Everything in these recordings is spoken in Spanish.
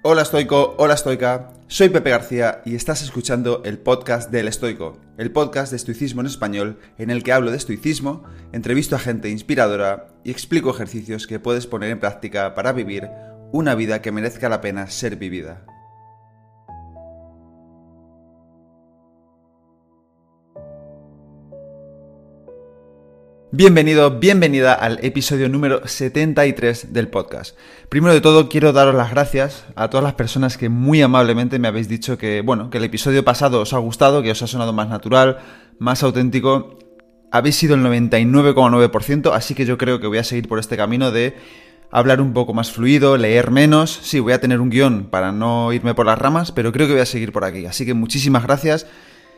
Hola estoico, hola estoica, soy Pepe García y estás escuchando el podcast del Estoico, el podcast de estoicismo en español en el que hablo de estoicismo, entrevisto a gente inspiradora y explico ejercicios que puedes poner en práctica para vivir una vida que merezca la pena ser vivida. Bienvenido, bienvenida al episodio número 73 del podcast. Primero de todo, quiero daros las gracias a todas las personas que muy amablemente me habéis dicho que el episodio pasado os ha gustado, que os ha sonado más natural, más auténtico. Habéis sido el 99,9%, así que yo creo que voy a seguir por este camino de hablar un poco más fluido, leer menos. Sí, voy a tener un guión para no irme por las ramas, pero creo que voy a seguir por aquí. Así que muchísimas gracias.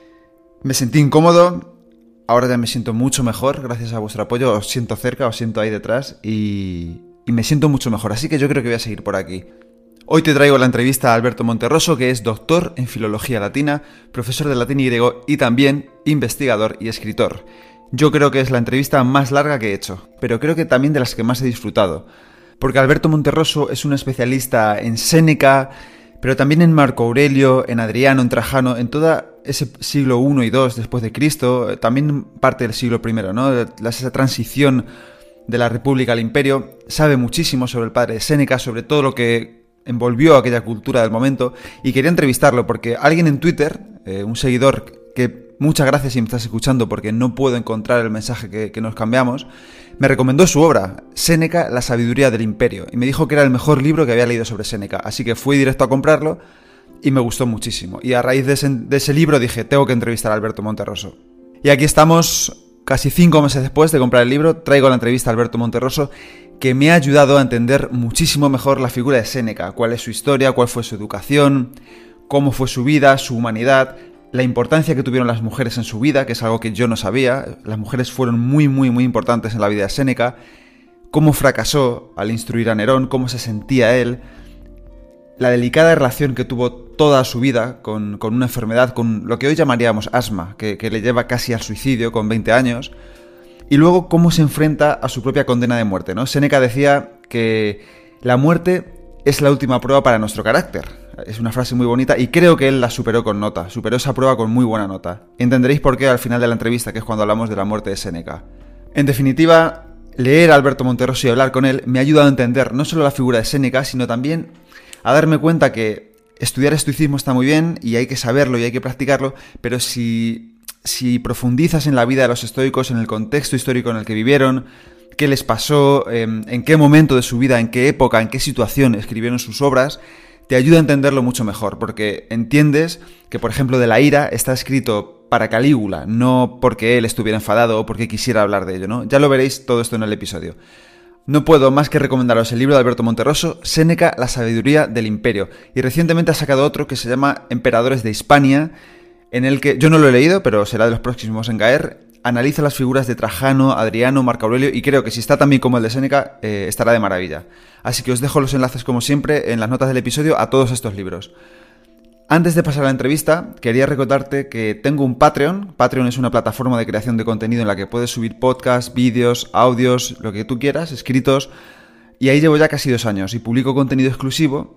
Me sentí incómodo. Ahora ya me siento mucho mejor, gracias a vuestro apoyo, os siento cerca, os siento ahí detrás y me siento mucho mejor, así que yo creo que voy a seguir por aquí. Hoy te traigo la entrevista a Alberto Monterroso, que es doctor en Filología Latina, profesor de latín y griego y también investigador y escritor. Yo creo que es la entrevista más larga que he hecho, pero creo que también de las que más he disfrutado, porque Alberto Monterroso es un especialista en Séneca, pero también en Marco Aurelio, en Adriano, en Trajano, en toda ese siglo I y II después de Cristo, también parte del siglo I, ¿no? Esa transición de la República al Imperio. Sabe muchísimo sobre el padre de Séneca, sobre todo lo que envolvió aquella cultura del momento, y quería entrevistarlo porque alguien en Twitter, un seguidor que muchas gracias si me estás escuchando porque no puedo encontrar el mensaje que nos cambiamos, me recomendó su obra, Séneca, la sabiduría del imperio, y me dijo que era el mejor libro que había leído sobre Séneca, así que fui directo a comprarlo y me gustó muchísimo. Y a raíz de ese libro dije, tengo que entrevistar a Alberto Monterroso. Y aquí estamos, casi 5 meses después de comprar el libro, traigo la entrevista a Alberto Monterroso, que me ha ayudado a entender muchísimo mejor la figura de Séneca, cuál es su historia, cuál fue su educación, cómo fue su vida, su humanidad, la importancia que tuvieron las mujeres en su vida, que es algo que yo no sabía. Las mujeres fueron muy importantes en la vida de Séneca, cómo fracasó al instruir a Nerón, cómo se sentía él, la delicada relación que tuvo toda su vida con una enfermedad, con lo que hoy llamaríamos asma, que le lleva casi al suicidio con 20 años, y luego cómo se enfrenta a su propia condena de muerte, ¿no? Séneca decía que la muerte es la última prueba para nuestro carácter. Es una frase muy bonita y creo que él la superó con nota, superó esa prueba con muy buena nota. Entenderéis por qué al final de la entrevista, que es cuando hablamos de la muerte de Séneca. En definitiva, leer a Alberto Monterroso y hablar con él me ha ayudado a entender no solo la figura de Séneca, sino también a darme cuenta que estudiar estoicismo está muy bien y hay que saberlo y hay que practicarlo, pero si profundizas en la vida de los estoicos, en el contexto histórico en el que vivieron, qué les pasó, en qué momento de su vida, en qué época, en qué situación escribieron sus obras, te ayuda a entenderlo mucho mejor, porque entiendes que, por ejemplo, de la ira está escrito para Calígula, no porque él estuviera enfadado o porque quisiera hablar de ello, ¿no? Ya lo veréis todo esto en el episodio. No puedo más que recomendaros el libro de Alberto Monterroso, Séneca, la sabiduría del imperio, y recientemente ha sacado otro que se llama Emperadores de Hispania, en el que, yo no lo he leído, pero será de los próximos en caer, analiza las figuras de Trajano, Adriano, Marco Aurelio, y creo que si está tan bien como el de Séneca, estará de maravilla. Así que os dejo los enlaces, como siempre, en las notas del episodio a todos estos libros. Antes de pasar a la entrevista, quería recordarte que tengo un Patreon. Patreon es una plataforma de creación de contenido en la que puedes subir podcasts, vídeos, audios, lo que tú quieras, escritos, y ahí llevo ya casi 2 años, y publico contenido exclusivo,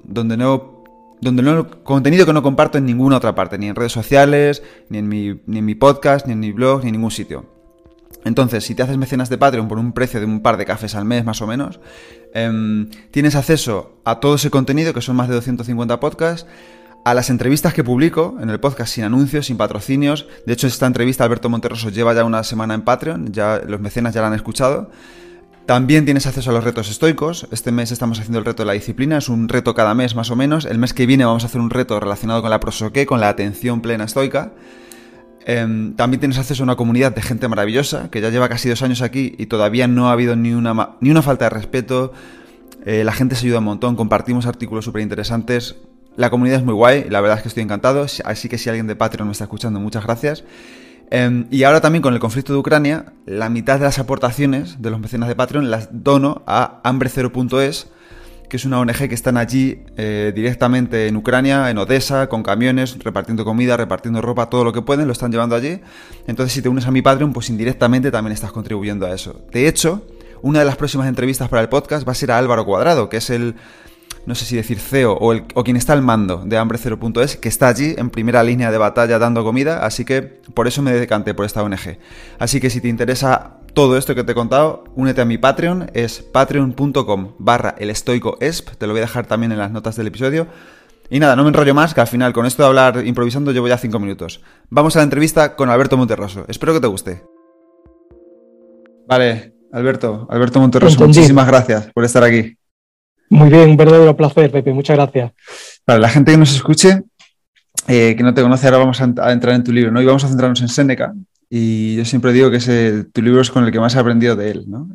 contenido que no comparto en ninguna otra parte, ni en redes sociales, ni en mi podcast, ni en mi blog, ni en ningún sitio. Entonces, si te haces mecenas de Patreon por un precio de un par de cafés al mes, más o menos, tienes acceso a todo ese contenido, que son más de 250 podcasts, a las entrevistas que publico en el podcast sin anuncios, sin patrocinios. De hecho, esta entrevista Alberto Monterroso lleva ya una semana en Patreon, ya los mecenas ya la han escuchado. También tienes acceso a los retos estoicos. Este mes estamos haciendo el reto de la disciplina, es un reto cada mes más o menos. El mes que viene vamos a hacer un reto relacionado con la prosoké, con la atención plena estoica. También tienes acceso a una comunidad de gente maravillosa, que ya lleva casi 2 años aquí y todavía no ha habido ni una falta de respeto. La gente se ayuda un montón, compartimos artículos súper interesantes. La comunidad es muy guay, la verdad es que estoy encantado, así que si alguien de Patreon me está escuchando, muchas gracias. Y ahora también con el conflicto de Ucrania, la mitad de las aportaciones de los mecenas de Patreon las dono a hambre0.es, que es una ONG que están allí directamente en Ucrania, en Odessa, con camiones, repartiendo comida, repartiendo ropa, todo lo que pueden, lo están llevando allí. Entonces, si te unes a mi Patreon, pues indirectamente también estás contribuyendo a eso. De hecho, una de las próximas entrevistas para el podcast va a ser a Álvaro Cuadrado, que es no sé si decir CEO o quien está al mando de hambre0.es, que está allí en primera línea de batalla dando comida, así que por eso me decanté por esta ONG. Así que si te interesa todo esto que te he contado, únete a mi Patreon, es patreon.com/elestoicoesp, te lo voy a dejar también en las notas del episodio. Y nada, no me enrollo más, que al final con esto de hablar improvisando llevo ya 5 minutos. Vamos a la entrevista con Alberto Monterroso, espero que te guste. Vale, Alberto Monterroso, muchísimas gracias por estar aquí. Muy bien, un verdadero placer, Pepe, muchas gracias. Para la gente que nos escuche, que no te conoce, ahora vamos a entrar en tu libro, ¿no? Y vamos a centrarnos en Séneca, y yo siempre digo que tu libro es con el que más he aprendido de él, ¿no?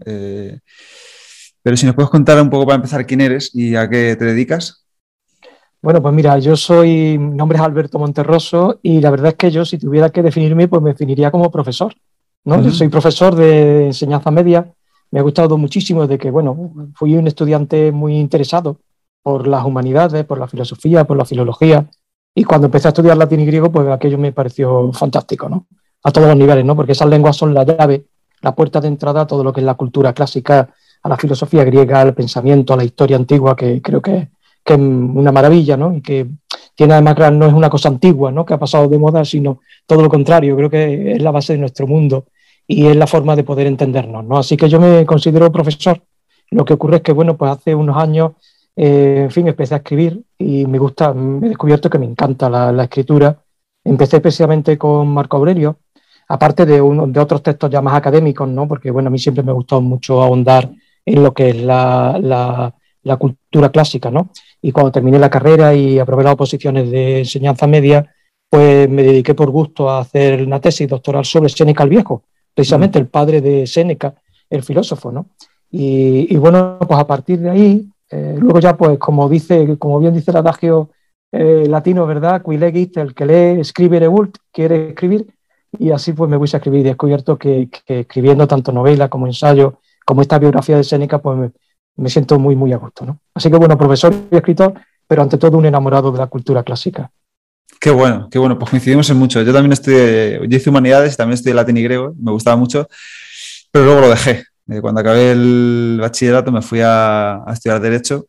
Pero si nos puedes contar un poco para empezar quién eres y a qué te dedicas. Bueno, pues mira, mi nombre es Alberto Monterroso y la verdad es que yo, si tuviera que definirme, pues me definiría como profesor, ¿no? Yo soy profesor de enseñanza media, me ha gustado muchísimo de que, bueno, fui un estudiante muy interesado por las humanidades, por la filosofía, por la filología, y cuando empecé a estudiar latín y griego, pues aquello me pareció fantástico, ¿no? A todos los niveles, ¿no? Porque esas lenguas son la llave, la puerta de entrada a todo lo que es la cultura clásica, a la filosofía griega, al pensamiento, a la historia antigua, que creo que es una maravilla, ¿no? Y que tiene además, claro, no es una cosa antigua, ¿no? Que ha pasado de moda, sino todo lo contrario, creo que es la base de nuestro mundo y es la forma de poder entendernos, ¿no? Así que yo me considero profesor. Lo que ocurre es que, bueno, pues hace unos años, en fin, empecé a escribir y me he descubierto que me encanta la escritura. Empecé precisamente con Marco Aurelio, aparte de otros textos ya más académicos, ¿no? Porque, bueno, a mí siempre me ha gustado mucho ahondar en lo que es la cultura clásica, ¿no? Y cuando terminé la carrera y aprobé las oposiciones de enseñanza media, pues me dediqué por gusto a hacer una tesis doctoral sobre Séneca el Viejo, precisamente el padre de Séneca, el filósofo, ¿no? Y bueno, pues a partir de ahí, luego ya pues como bien dice el adagio latino, ¿verdad? Qui legit, el que lee, scribere vult, quiere escribir, y así pues me puse a escribir y he descubierto que escribiendo tanto novela como ensayo, como esta biografía de Séneca, pues me siento muy, muy a gusto, ¿no? Así que bueno, profesor y escritor, pero ante todo un enamorado de la cultura clásica. Qué bueno, pues coincidimos en mucho. Yo también yo hice humanidades, también estudié latín y griego, me gustaba mucho, pero luego lo dejé. Cuando acabé el bachillerato me fui a estudiar Derecho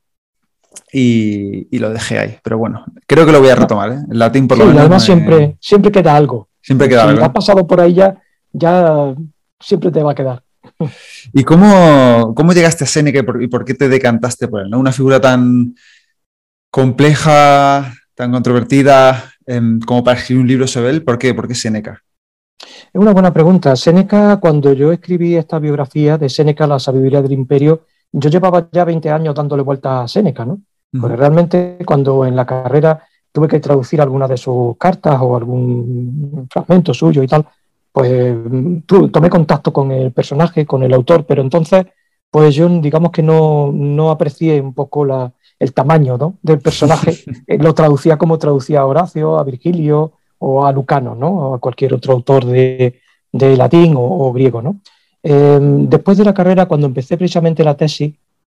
y lo dejé ahí. Pero bueno, creo que lo voy a retomar, ¿eh? El latín por lo menos. Además siempre queda algo. Siempre queda algo. Si has pasado por ahí ya siempre te va a quedar. ¿Y cómo llegaste a Séneca y por qué te decantaste por él, ¿no? Una figura tan compleja, tan controvertida, como para escribir un libro sobre él. ¿Por qué Séneca? Es una buena pregunta. Séneca, cuando yo escribí esta biografía de Séneca, La sabiduría del imperio, yo llevaba ya 20 años dándole vuelta a Séneca, ¿no? Porque realmente cuando en la carrera tuve que traducir algunas de sus cartas o algún fragmento suyo y tal, pues tomé contacto con el personaje, con el autor, pero entonces pues yo digamos que no aprecié un poco el tamaño, ¿no?, del personaje. Lo traducía como traducía a Horacio, a Virgilio o a Lucano, ¿no?, o a cualquier otro autor de latín o griego, ¿no? Después de la carrera, cuando empecé precisamente la tesis,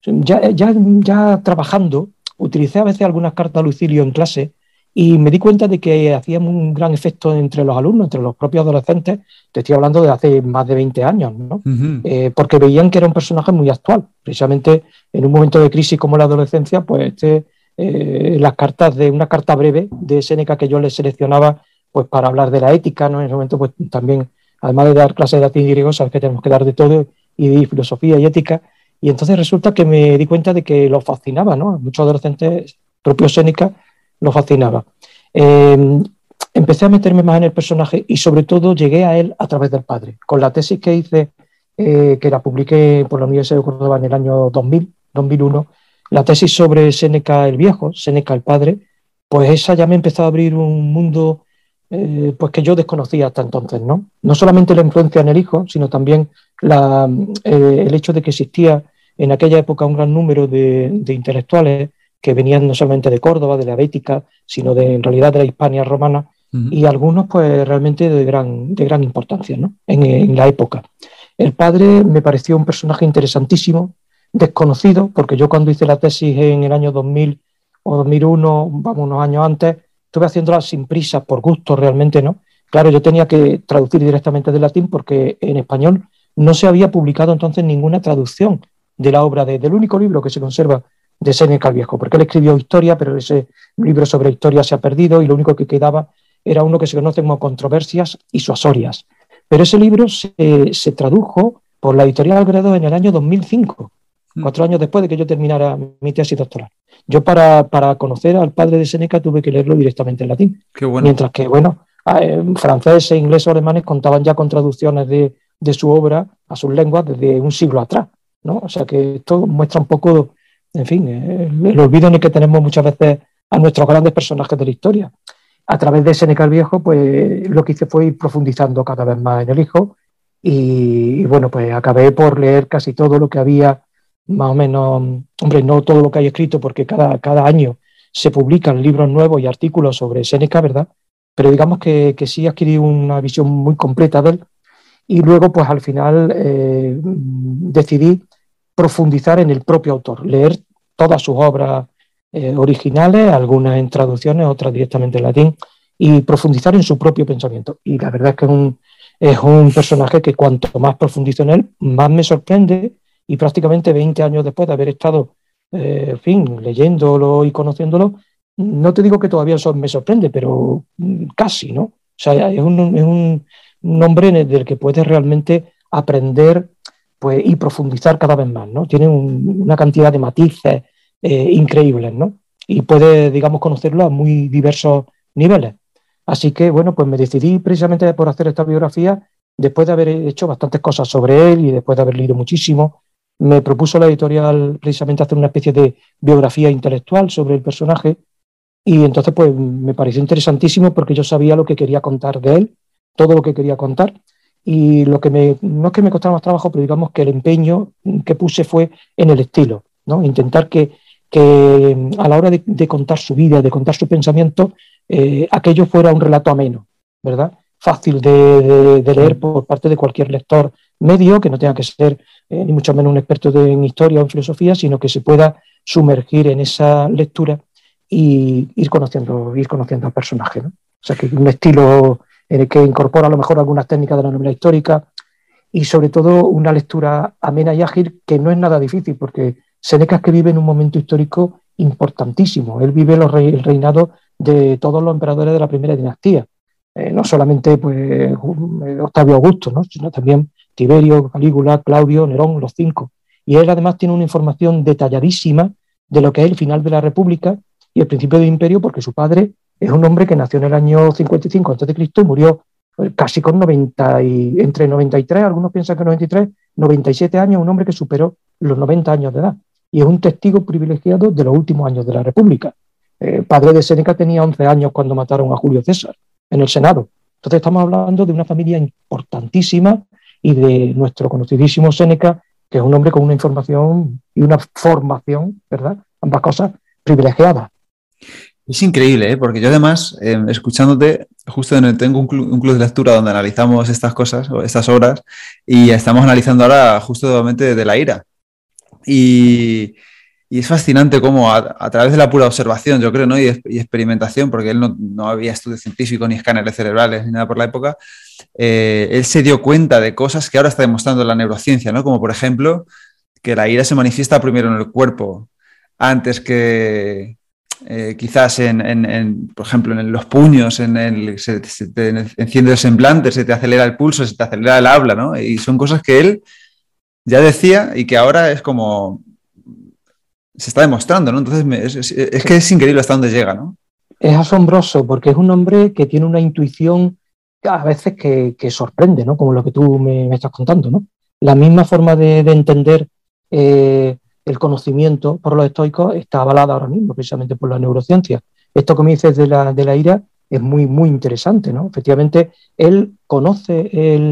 ya trabajando, utilicé a veces algunas cartas a Lucilio en clase y me di cuenta de que hacía un gran efecto entre los alumnos, entre los propios adolescentes. Te estoy hablando de hace más de 20 años, ¿no? Porque veían que era un personaje muy actual. Precisamente en un momento de crisis como la adolescencia, pues las cartas de una carta breve de Séneca que yo les seleccionaba pues para hablar de la ética, ¿no? En ese momento pues también, además de dar clases de latín y griego, sabes que tenemos que dar de todo, y de filosofía y ética. Y entonces resulta que me di cuenta de que lo fascinaba, ¿no? Muchos adolescentes, propio Séneca, lo fascinaba. Empecé a meterme más en el personaje y sobre todo llegué a él a través del padre. Con la tesis que hice, que la publiqué por la Universidad de Córdoba en el año 2001, la tesis sobre Séneca el Viejo, Séneca el Padre, pues esa ya me empezó a abrir un mundo pues que yo desconocía hasta entonces, ¿no? No solamente la influencia en el hijo, sino también el hecho de que existía en aquella época un gran número de intelectuales que venían no solamente de Córdoba, de la Bética, sino en realidad de la Hispania romana, y algunos pues realmente de gran importancia, ¿no?, en la época. El padre me pareció un personaje interesantísimo, desconocido, porque yo cuando hice la tesis en el año 2000 o 2001, vamos, unos años antes, estuve haciéndola sin prisa, por gusto realmente, ¿no? Claro, yo tenía que traducir directamente del latín porque en español no se había publicado entonces ninguna traducción de la obra del único libro que se conserva de Séneca el Viejo, porque él escribió historia, pero ese libro sobre historia se ha perdido y lo único que quedaba era uno que se conoce como Controversias Isuasorias. Pero ese libro se tradujo por la editorial Gredos en el año 2005, 4 años después de que yo terminara mi tesis doctoral. Yo para conocer al padre de Séneca tuve que leerlo directamente en latín. Qué bueno. Mientras que, bueno, franceses, ingleses o alemanes contaban ya con traducciones de su obra a sus lenguas desde un siglo atrás, ¿no? O sea que esto muestra un poco, en fin, el olvido en el que tenemos muchas veces a nuestros grandes personajes de la historia. A través de Séneca el Viejo, pues lo que hice fue ir profundizando cada vez más en el hijo y bueno, pues acabé por leer casi todo lo que había, más o menos, hombre, no todo lo que hay escrito, porque cada año se publican libros nuevos y artículos sobre Séneca, ¿verdad? Pero digamos que sí adquirí una visión muy completa de él y luego, pues al final decidí profundizar en el propio autor, leer todas sus obras originales, algunas en traducciones, otras directamente en latín, y profundizar en su propio pensamiento. Y la verdad es que es un personaje que cuanto más profundizo en él, más me sorprende, y prácticamente 20 años después de haber estado, en fin, leyéndolo y conociéndolo, no te digo que todavía me sorprende, pero casi, ¿no? O sea, es un hombre del que puedes realmente aprender, pues, y profundizar cada vez más, ¿no? Tiene una cantidad de matices increíbles, ¿no? Y puedes, digamos, conocerlo a muy diversos niveles. Así que, bueno, pues me decidí precisamente por hacer esta biografía, después de haber hecho bastantes cosas sobre él y después de haber leído muchísimo. Me propuso la editorial precisamente hacer una especie de biografía intelectual sobre el personaje y entonces pues me pareció interesantísimo porque yo sabía lo que quería contar de él, todo lo que quería contar, y no es que me costara más trabajo, pero digamos que el empeño que puse fue en el estilo, ¿no? Intentar que a la hora de contar su vida, de contar su pensamiento, aquello fuera un relato ameno, ¿verdad? Fácil de leer por parte de cualquier lector medio, que no tenga que ser ni mucho menos un experto en historia o en filosofía, sino que se pueda sumergir en esa lectura y ir conociendo al personaje, ¿no? O sea, que un estilo en el que incorpora a lo mejor algunas técnicas de la novela histórica y sobre todo una lectura amena y ágil, que no es nada difícil, porque Séneca es que vive en un momento histórico importantísimo. Él vive el reinado de todos los emperadores de la primera dinastía. No solamente pues, Octavio Augusto, ¿no? Sino también Tiberio, Calígula, Claudio, Nerón, los 5. Y él además tiene una información detalladísima de lo que es el final de la República y el principio del imperio, porque su padre es un hombre que nació en el año 55 a.C. y murió casi con entre 93, algunos piensan que 93, 97 años, un hombre que superó los 90 años de edad. Y es un testigo privilegiado de los últimos años de la República. Padre de Séneca tenía 11 años cuando mataron a Julio César en el Senado. Entonces estamos hablando de una familia importantísima y de nuestro conocidísimo Séneca, que es un hombre con una información y una formación, ¿verdad? Ambas cosas privilegiadas. Es increíble, ¿eh? Porque yo además, escuchándote, justo tengo un club de lectura donde analizamos estas cosas, o estas obras, y estamos analizando ahora justamente de la ira. Y es fascinante cómo a través de la pura observación, yo creo, ¿no? y experimentación, porque él no había estudios científicos ni escáneres cerebrales ni nada por la época, él se dio cuenta de cosas que ahora está demostrando la neurociencia, ¿no? Como por ejemplo, que la ira se manifiesta primero en el cuerpo, antes que quizás por ejemplo, en los puños, se te enciende el semblante, se te acelera el pulso, se te acelera el habla, ¿no? Y son cosas que él ya decía y que ahora es como se está demostrando, ¿no? Entonces es que es increíble hasta dónde llega, ¿no? Es asombroso porque es un hombre que tiene una intuición a veces que sorprende, ¿no? Como lo que tú me estás contando, ¿no? La misma forma de entender el conocimiento por los estoicos está avalada ahora mismo precisamente por la neurociencia. Esto que me dices de la ira es muy, muy interesante, ¿no? Efectivamente, él conoce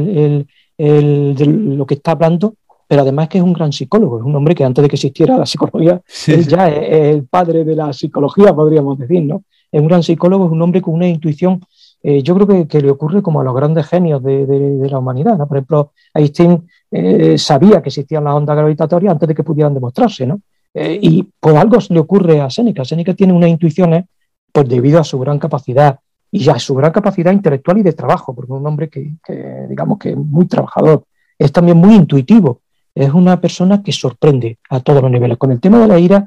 de lo que está hablando, pero además que es un gran psicólogo, es un hombre que antes de que existiera la psicología, sí, él ya es el padre de la psicología, podríamos decir, ¿no? Es un gran psicólogo, es un hombre con una intuición, yo creo que le ocurre como a los grandes genios de la humanidad, ¿no? Por ejemplo, Einstein sabía que existían las ondas gravitatorias antes de que pudieran demostrarse, ¿no? Y pues algo le ocurre a Séneca. Séneca tiene unas intuiciones pues debido a su gran capacidad y a su gran capacidad intelectual y de trabajo, porque es un hombre que digamos que es muy trabajador, es también muy intuitivo, es una persona que sorprende a todos los niveles. Con el tema de la ira,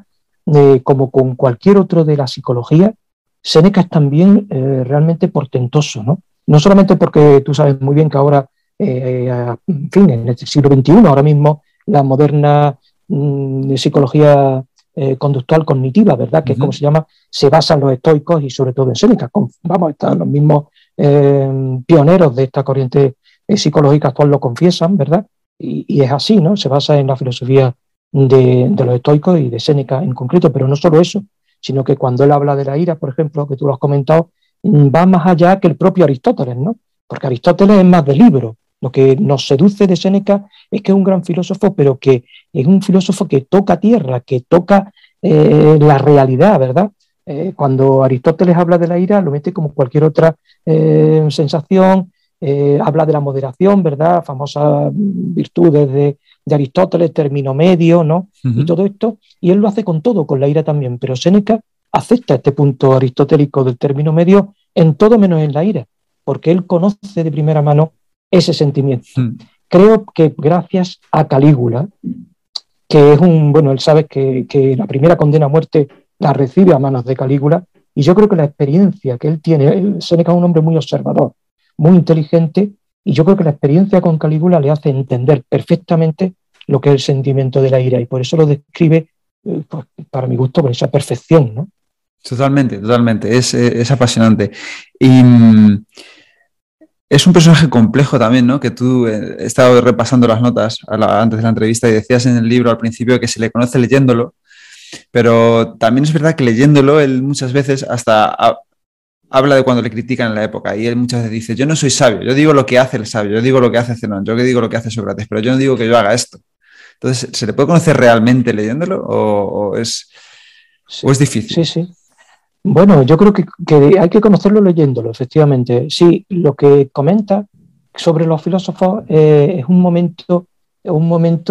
como con cualquier otro de la psicología, Séneca es también realmente portentoso, ¿no? No solamente porque tú sabes muy bien que ahora, en fin, en el siglo XXI, ahora mismo la moderna psicología conductual cognitiva, ¿verdad? Que es como se llama, se basa en los estoicos y sobre todo en Séneca. Vamos, están los mismos pioneros de esta corriente psicológica actual lo confiesan, ¿verdad? Y es así, ¿no? Se basa en la filosofía de los estoicos y de Séneca en concreto, pero no solo eso, sino que cuando él habla de la ira, por ejemplo, que tú lo has comentado, va más allá que el propio Aristóteles, ¿no? Porque Aristóteles es más de libro. Lo que nos seduce de Séneca es que es un gran filósofo, pero que es un filósofo que toca tierra, que toca la realidad, ¿verdad? Cuando Aristóteles habla de la ira, lo mete como cualquier otra sensación, habla de la moderación, ¿verdad? Famosas virtudes de Aristóteles, término medio, ¿no? Y todo esto, y él lo hace con todo, con la ira también, pero Séneca acepta este punto aristotélico del término medio en todo menos en la ira, porque él conoce de primera mano ese sentimiento. Creo que gracias a Calígula, que es bueno, él sabe que la primera condena a muerte la recibe a manos de Calígula, y yo creo que la experiencia que él tiene, Séneca es un hombre muy observador, muy inteligente, y yo creo que la experiencia con Calígula le hace entender perfectamente lo que es el sentimiento de la ira, y por eso lo describe, pues, para mi gusto, con esa perfección, ¿no? Totalmente, totalmente. Es apasionante. Y es un personaje complejo también, ¿no? Que tú he estado repasando las notas antes de la entrevista y decías en el libro al principio que se le conoce leyéndolo, pero también es verdad que leyéndolo él muchas veces hasta habla de cuando le critican en la época y él muchas veces dice, yo no soy sabio, yo digo lo que hace el sabio, yo digo lo que hace Zenón, yo digo lo que hace Sócrates, pero yo no digo que yo haga esto. Entonces, ¿se le puede conocer realmente leyéndolo o es difícil? Sí, sí. Bueno, yo creo que hay que conocerlo leyéndolo, efectivamente. Sí, lo que comenta sobre los filósofos es un momento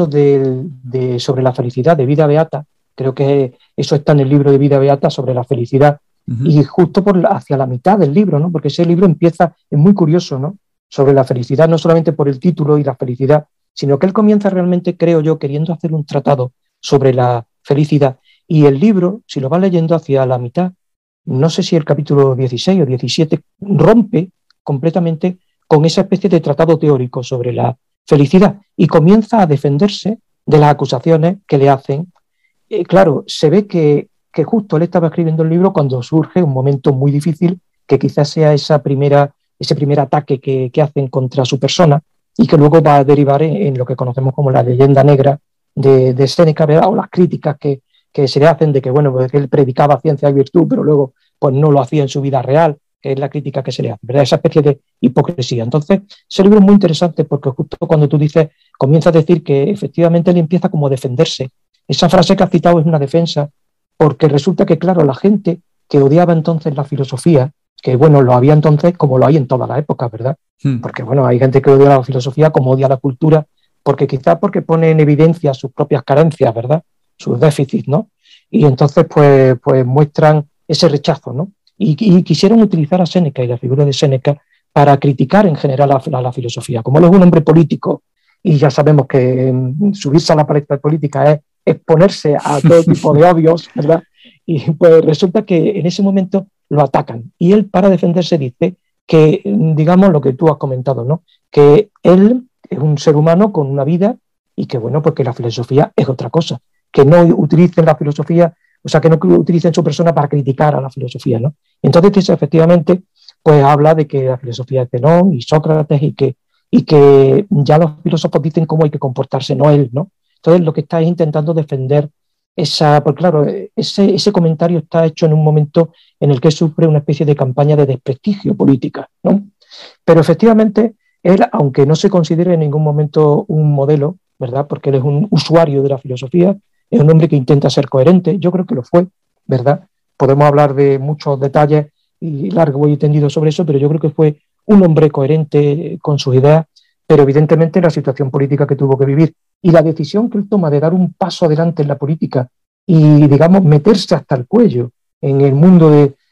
sobre la felicidad, de Vida Beata. Creo que eso está en el libro de Vida Beata sobre la felicidad. Y justo hacia la mitad del libro, ¿no? Porque ese libro empieza, es muy curioso, ¿no? Sobre la felicidad, no solamente por el título y la felicidad, sino que él comienza realmente, creo yo, queriendo hacer un tratado sobre la felicidad. Y el libro, si lo vas leyendo hacia la mitad, no sé si el capítulo 16 o 17 rompe completamente con esa especie de tratado teórico sobre la felicidad y comienza a defenderse de las acusaciones que le hacen. Claro, se ve que justo él estaba escribiendo el libro cuando surge un momento muy difícil, que quizás sea ese primer ataque que hacen contra su persona y que luego va a derivar en lo que conocemos como la leyenda negra de Séneca, ¿verdad? O las críticas que se le hacen de que, bueno, pues él predicaba ciencia y virtud, pero luego pues no lo hacía en su vida real, que es la crítica que se le hace, ¿verdad? Esa especie de hipocresía. Entonces, ese libro es muy interesante porque justo cuando tú dices, comienza a decir que efectivamente él empieza como a defenderse. Esa frase que has citado es una defensa, porque resulta que, claro, la gente que odiaba entonces la filosofía, que bueno, lo había entonces como lo hay en toda la época, ¿verdad? Porque bueno, hay gente que odia la filosofía como odia la cultura, porque quizás porque pone en evidencia sus propias carencias, ¿verdad? Sus déficits, ¿no? Y entonces pues muestran ese rechazo, ¿no? Y quisieron utilizar a Séneca y la figura de Séneca para criticar en general a la filosofía. Como él es un hombre político y ya sabemos que subirse a la palestra política es exponerse a todo tipo de odios, ¿verdad? Y pues resulta que en ese momento lo atacan. Y él, para defenderse, dice que, digamos, lo que tú has comentado, ¿no? Que él es un ser humano con una vida y que, bueno, porque la filosofía es otra cosa. Que no utilicen la filosofía, o sea, que no utilicen su persona para criticar a la filosofía, ¿no? Entonces, efectivamente, pues habla de que la filosofía es Zenón y Sócrates y que ya los filósofos dicen cómo hay que comportarse, no él, ¿no? Entonces, lo que está es intentando defender porque claro, ese comentario está hecho en un momento en el que sufre una especie de campaña de desprestigio política, ¿no? Pero efectivamente, él, aunque no se considere en ningún momento un modelo, ¿verdad? Porque él es un usuario de la filosofía, es un hombre que intenta ser coherente, yo creo que lo fue, ¿verdad? Podemos hablar de muchos detalles y largo y tendido sobre eso, pero yo creo que fue un hombre coherente con sus ideas, pero evidentemente la situación política que tuvo que vivir y la decisión que él toma de dar un paso adelante en la política y, digamos, meterse hasta el cuello en el mundo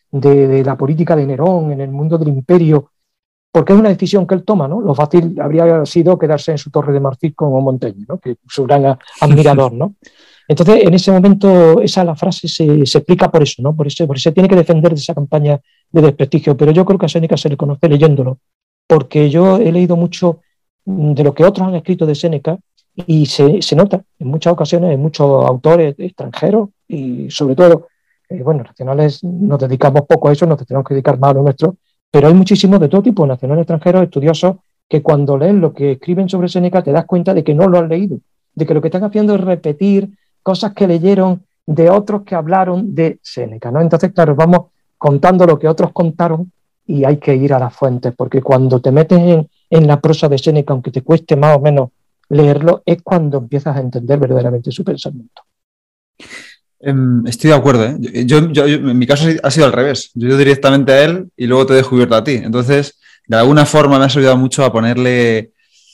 de la política de Nerón, en el mundo del imperio, porque es una decisión que él toma, ¿no? Lo fácil habría sido quedarse en su torre de marfil como Montaigne, ¿no? Que su gran admirador, ¿no? Entonces, en ese momento, la frase se explica por eso, ¿no? Por eso tiene que defender de esa campaña de desprestigio. Pero yo creo que a Séneca se le conoce leyéndolo, porque yo he leído mucho de lo que otros han escrito de Séneca y se nota en muchas ocasiones, en muchos autores extranjeros y sobre todo, nacionales, nos dedicamos poco a eso, nos tenemos que dedicar más a lo nuestro, pero hay muchísimos de todo tipo, nacionales, extranjeros, estudiosos, que cuando leen lo que escriben sobre Séneca te das cuenta de que no lo han leído, de que lo que están haciendo es repetir cosas que leyeron de otros que hablaron de Séneca, ¿no? Entonces, claro, vamos contando lo que otros contaron y hay que ir a las fuentes, porque cuando te metes en la prosa de Séneca, aunque te cueste más o menos leerlo, es cuando empiezas a entender verdaderamente su pensamiento. Estoy de acuerdo, ¿eh? En mi caso ha sido al revés. Yo directamente a él y luego te he descubierto a ti. Entonces, de alguna forma me has ayudado mucho a ponerle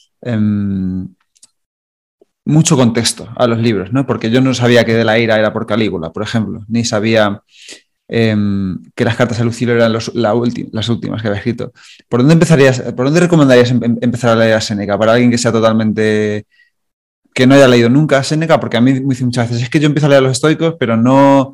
mucho contexto a los libros, ¿no? Porque yo no sabía que De la ira era por Calígula, por ejemplo, ni sabía que las cartas a Lucilio eran las últimas que había escrito. ¿Por dónde recomendarías empezar a leer a Séneca para alguien que sea totalmente... que no haya leído nunca a Séneca? Porque a mí me dicen muchas veces, es que yo empiezo a leer a los estoicos, pero no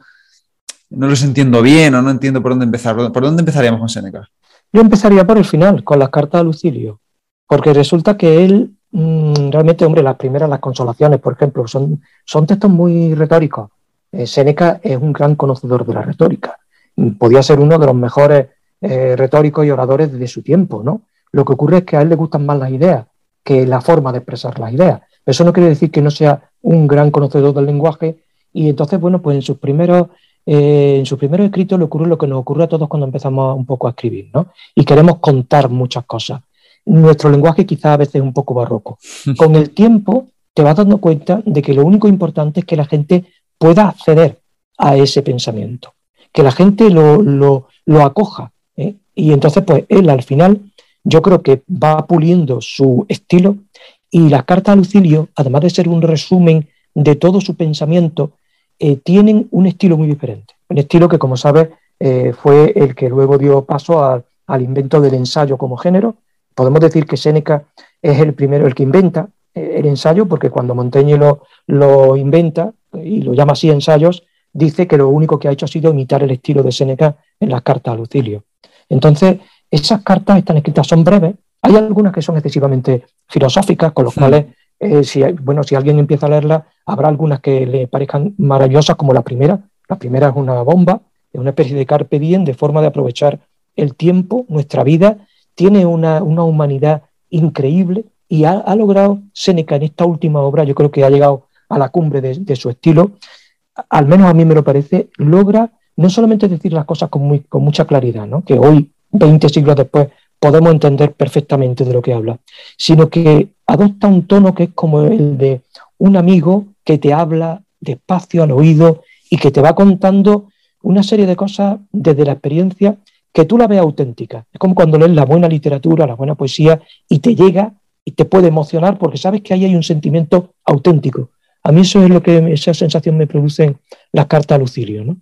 los entiendo bien o no entiendo por dónde empezar. ¿Por dónde empezaríamos con Séneca? Yo empezaría por el final, con las cartas a Lucilio, porque resulta que él realmente, hombre, las primeras, las consolaciones, por ejemplo, son textos muy retóricos. Séneca es un gran conocedor de la retórica. Podía ser uno de los mejores retóricos y oradores de su tiempo, ¿no? Lo que ocurre es que a él le gustan más las ideas que la forma de expresar las ideas. Eso no quiere decir que no sea un gran conocedor del lenguaje y entonces, bueno, pues en sus primeros escritos le ocurre lo que nos ocurre a todos cuando empezamos un poco a escribir, ¿no? Y queremos contar muchas cosas. Nuestro lenguaje quizás a veces es un poco barroco. Con el tiempo te vas dando cuenta de que lo único importante es que la gente pueda acceder a ese pensamiento, que la gente lo acoja, ¿eh? Y entonces, pues él al final yo creo que va puliendo su estilo y las cartas a Lucilio, además de ser un resumen de todo su pensamiento, tienen un estilo muy diferente. Un estilo que, como sabes, fue el que luego dio paso al invento del ensayo como género. Podemos decir que Séneca es el primero, el que inventa el ensayo, porque cuando Montaigne lo inventa y lo llama así ensayos, dice que lo único que ha hecho ha sido imitar el estilo de Séneca en las cartas a Lucilio. Entonces, esas cartas están escritas, son breves. Hay algunas que son excesivamente filosóficas, con los cuales, si alguien empieza a leerlas, habrá algunas que le parezcan maravillosas, como la primera. La primera es una bomba, es una especie de carpe diem, de forma de aprovechar el tiempo, nuestra vida. Tiene una humanidad increíble y ha logrado Séneca en esta última obra, yo creo que ha llegado a la cumbre de su estilo, al menos a mí me lo parece, logra no solamente decir las cosas con mucha claridad, ¿no? Que hoy, 20 siglos después, podemos entender perfectamente de lo que habla, sino que adopta un tono que es como el de un amigo que te habla despacio al oído y que te va contando una serie de cosas desde la experiencia que tú la ves auténtica. Es como cuando lees la buena literatura, la buena poesía y te llega y te puede emocionar porque sabes que ahí hay un sentimiento auténtico. A mí eso es lo que esa sensación me producen las cartas a Lucilio, ¿no?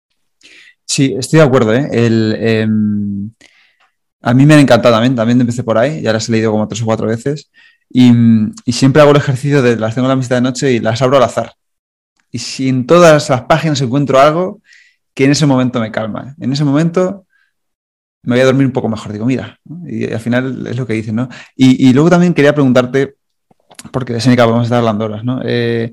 Sí, estoy de acuerdo, ¿eh? A mí me han encantado también empecé por ahí, ya las he leído como 3 o 4 veces y siempre hago el ejercicio de las tengo en la mesita de noche y las abro al azar. Y si en todas las páginas encuentro algo que en ese momento me calma, en ese momento me voy a dormir un poco mejor, digo, mira, ¿no? Y al final es lo que dicen, ¿no? Y luego también quería preguntarte, porque de Séneca podemos estar hablando horas, ¿no?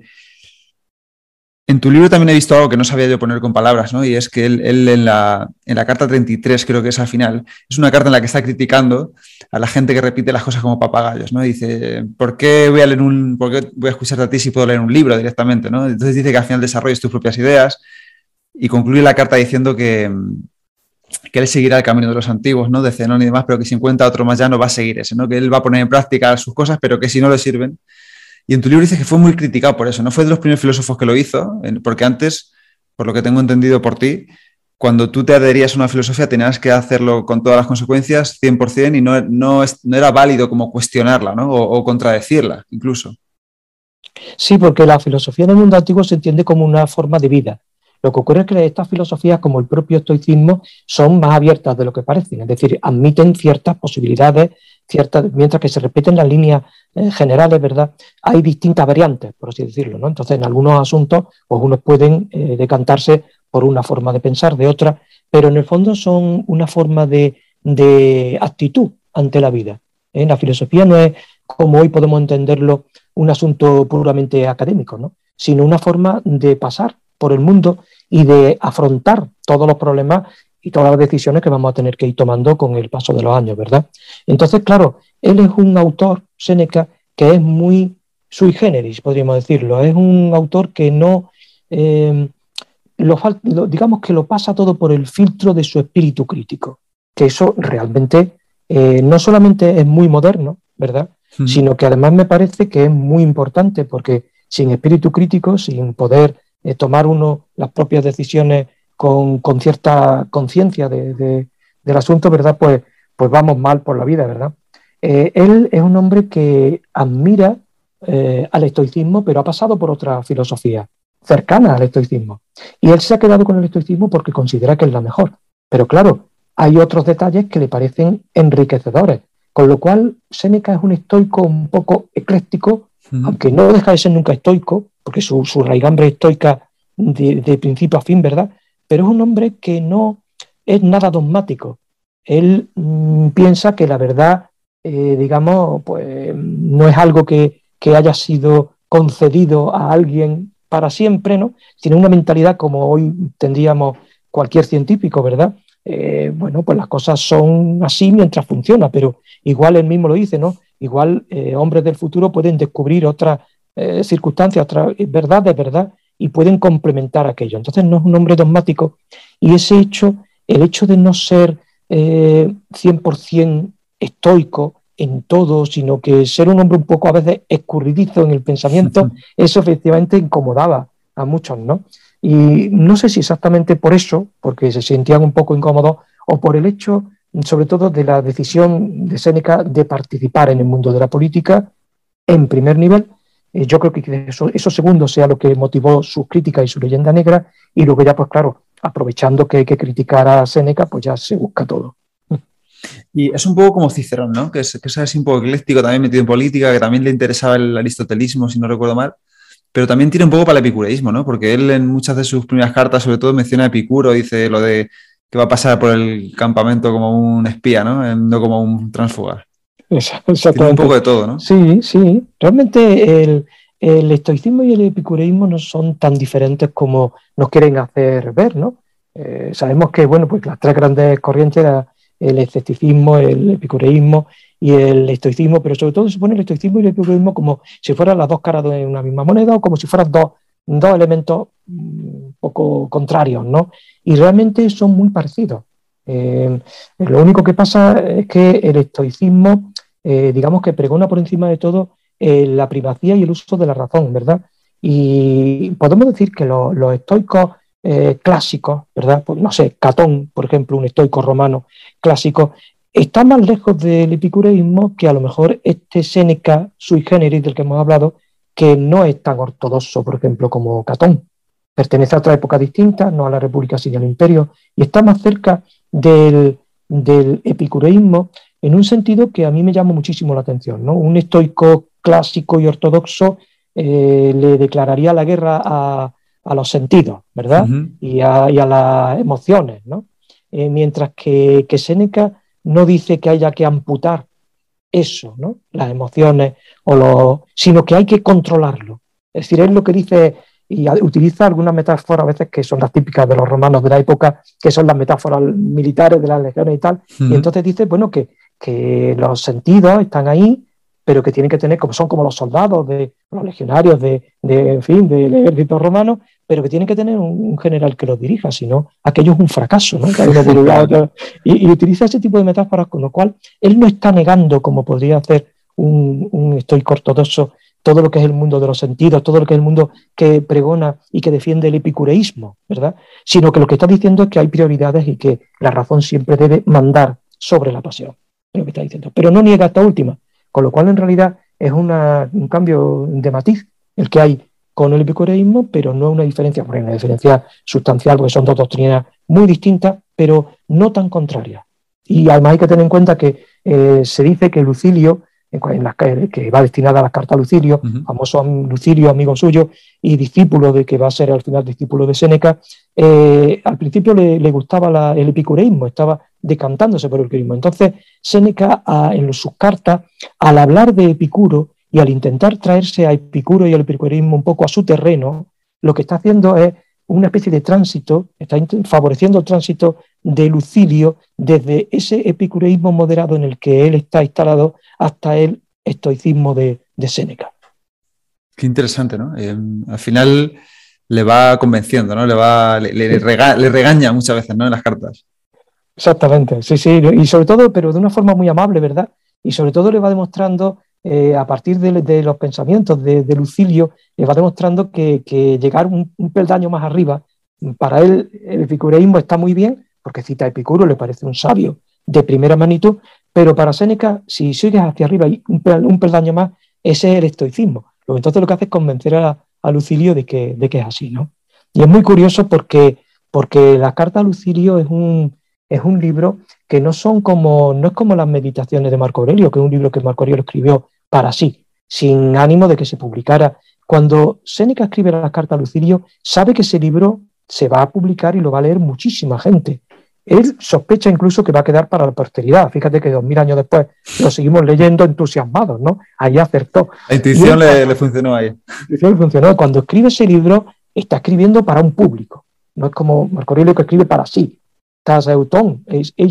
En tu libro también he visto algo que no sabía yo poner con palabras, ¿no? Y es que él en la carta 33, creo que es al final, es una carta en la que está criticando a la gente que repite las cosas como papagayos, ¿no? Y dice, ¿por qué voy a escucharte a ti si puedo leer un libro directamente, ¿no? Entonces dice que al final desarrolles tus propias ideas y concluye la carta diciendo que él seguirá el camino de los antiguos, ¿no? De Zenón y demás, pero que si encuentra otro más llano va a seguir ese, ¿no? Que él va a poner en práctica sus cosas, pero que si no le sirven. Y en tu libro dices que fue muy criticado por eso, no fue de los primeros filósofos que lo hizo, porque antes, por lo que tengo entendido por ti, cuando tú te adherías a una filosofía tenías que hacerlo con todas las consecuencias, 100%, y no era válido como cuestionarla, ¿no? O contradecirla, incluso. Sí, porque la filosofía del mundo antiguo se entiende como una forma de vida. Lo que ocurre es que estas filosofías, como el propio estoicismo, son más abiertas de lo que parecen, es decir, admiten ciertas posibilidades mientras que se repiten las líneas generales, ¿verdad? Hay distintas variantes, por así decirlo, ¿no? Entonces, en algunos asuntos, pues unos pueden decantarse por una forma de pensar, de otra, pero en el fondo son una forma de actitud ante la vida. La filosofía no es, como hoy podemos entenderlo, un asunto puramente académico, ¿no? Sino una forma de pasar por el mundo y de afrontar todos los problemas y todas las decisiones que vamos a tener que ir tomando con el paso de los años, ¿verdad? Entonces, claro, él es un autor, Séneca, que es muy sui generis, podríamos decirlo. Es un autor que no, digamos que lo pasa todo por el filtro de su espíritu crítico, que eso realmente no solamente es muy moderno, ¿verdad? Sino que además me parece que es muy importante, porque sin espíritu crítico, sin poder tomar uno las propias decisiones con cierta conciencia del asunto, ¿verdad? Pues vamos mal por la vida, ¿verdad? Él es un hombre que admira al estoicismo, pero ha pasado por otra filosofía cercana al estoicismo. Y él se ha quedado con el estoicismo porque considera que es la mejor. Pero claro, hay otros detalles que le parecen enriquecedores. Con lo cual, Séneca es un estoico un poco ecléctico, aunque no deja de ser nunca estoico, porque su raigambre es estoica de principio a fin, ¿verdad? Pero es un hombre que no es nada dogmático. Él piensa que la verdad, digamos, pues no es algo que haya sido concedido a alguien para siempre, ¿no? Sino una mentalidad como hoy tendríamos cualquier científico, ¿verdad? Bueno, pues las cosas son así mientras funciona, pero igual él mismo lo dice, ¿no? Igual hombres del futuro pueden descubrir otras circunstancias, otras verdades, ¿verdad? Y pueden complementar aquello. Entonces no es un hombre dogmático, y ese hecho, el hecho de no ser 100% estoico en todo, sino que ser un hombre un poco a veces escurridizo en el pensamiento, eso efectivamente incomodaba a muchos, ¿no? Y no sé si exactamente por eso, porque se sentían un poco incómodos, o por el hecho, sobre todo, de la decisión de Séneca de participar en el mundo de la política en primer nivel. Yo creo que eso segundo sea lo que motivó su crítica y su leyenda negra, y luego ya, pues claro, aprovechando que hay que criticar a Séneca, pues ya se busca todo. Y es un poco como Cicerón, ¿no? Que es así un poco ecléctico, también metido en política, que también le interesaba el aristotelismo, si no recuerdo mal, pero también tira un poco para el epicureísmo, ¿no? Porque él en muchas de sus primeras cartas, sobre todo, menciona a Epicuro, dice lo de que va a pasar por el campamento como un espía, ¿no? No como un transfuga. Tiene un poco de todo, ¿no? Sí, sí. Realmente el estoicismo y el epicureísmo no son tan diferentes como nos quieren hacer ver, ¿no? Sabemos que, bueno, pues las tres grandes corrientes eran el escepticismo, el epicureísmo y el estoicismo, pero sobre todo se pone el estoicismo y el epicureísmo como si fueran las dos caras de una misma moneda, o como si fueran dos elementos un poco contrarios, ¿no? Y realmente son muy parecidos. Lo único que pasa es que el estoicismo, digamos que pregona por encima de todo la primacía y el uso de la razón, ¿verdad? Y podemos decir que los estoicos clásicos, ¿verdad? Pues, no sé, Catón, por ejemplo, un estoico romano clásico, está más lejos del epicureísmo que a lo mejor este Séneca sui generis del que hemos hablado, que no es tan ortodoxo, por ejemplo, como Catón. Pertenece a otra época distinta, no a la República sino al Imperio, y está más cerca del epicureísmo en un sentido que a mí me llama muchísimo la atención, ¿no? Un estoico clásico y ortodoxo le declararía la guerra a los sentidos, ¿verdad? Y a las emociones, ¿no? Mientras que Séneca no dice que haya que amputar eso, ¿no? Las emociones, sino que hay que controlarlo. Es decir, él lo que dice, y utiliza algunas metáforas a veces que son las típicas de los romanos de la época, que son las metáforas militares de las legiones y tal, y entonces dice, bueno, que los sentidos están ahí, pero que tienen que tener, como son como los soldados, los legionarios en fin, del ejército romano, pero que tienen que tener un general que los dirija, si no, aquello es un fracaso, ¿no? Cada uno por un lado, y utiliza ese tipo de metáforas, con lo cual él no está negando, como podría hacer un estoico ortodoxo, todo lo que es el mundo de los sentidos, todo lo que es el mundo que pregona y que defiende el epicureísmo, ¿verdad? Sino que lo que está diciendo es que hay prioridades y que la razón siempre debe mandar sobre la pasión, es lo que está diciendo. Pero no niega esta última, con lo cual en realidad es un cambio de matiz el que hay con el epicureísmo, pero no una diferencia, porque una diferencia sustancial, porque son dos doctrinas muy distintas, pero no tan contrarias. Y además hay que tener en cuenta que se dice que Lucilio, que va destinada a las cartas a Lucilio, famoso Lucilio, amigo suyo y discípulo de que va a ser al final discípulo de Séneca, al principio le gustaba el epicureísmo, estaba decantándose por el epicureísmo. Entonces, Séneca, en sus cartas, al hablar de Epicuro y al intentar traerse a Epicuro y al epicureísmo un poco a su terreno, lo que está haciendo es una especie de tránsito, está favoreciendo el tránsito de Lucilio desde ese epicureísmo moderado en el que él está instalado hasta el estoicismo de Séneca. Qué interesante, ¿no? Al final le va convenciendo, ¿no? Le regaña muchas veces, ¿no? En las cartas. Exactamente, sí, y sobre todo, pero de una forma muy amable, ¿verdad? Y sobre todo le va demostrando, a partir de los pensamientos de Lucilio, le va demostrando que llegar un peldaño más arriba, para él el epicureísmo está muy bien, porque cita a Epicuro, le parece un sabio de primera magnitud, pero para Séneca, si sigues hacia arriba y un peldaño más, ese es el estoicismo. Entonces lo que hace es convencer a Lucilio de que es así, ¿no? Y es muy curioso porque la carta a Lucilio es un libro que no es como las meditaciones de Marco Aurelio, que es un libro que Marco Aurelio escribió para sí, sin ánimo de que se publicara. Cuando Séneca escribe la carta a Lucilio, sabe que ese libro se va a publicar y lo va a leer muchísima gente. Él sospecha incluso que va a quedar para la posteridad. Fíjate que 2000 años después lo seguimos leyendo entusiasmados, ¿no? Ahí acertó. La intuición le funcionó ahí. La intuición le funcionó. Cuando escribe ese libro, está escribiendo para un público. No es como Marco Aurelio que escribe para sí. Euston,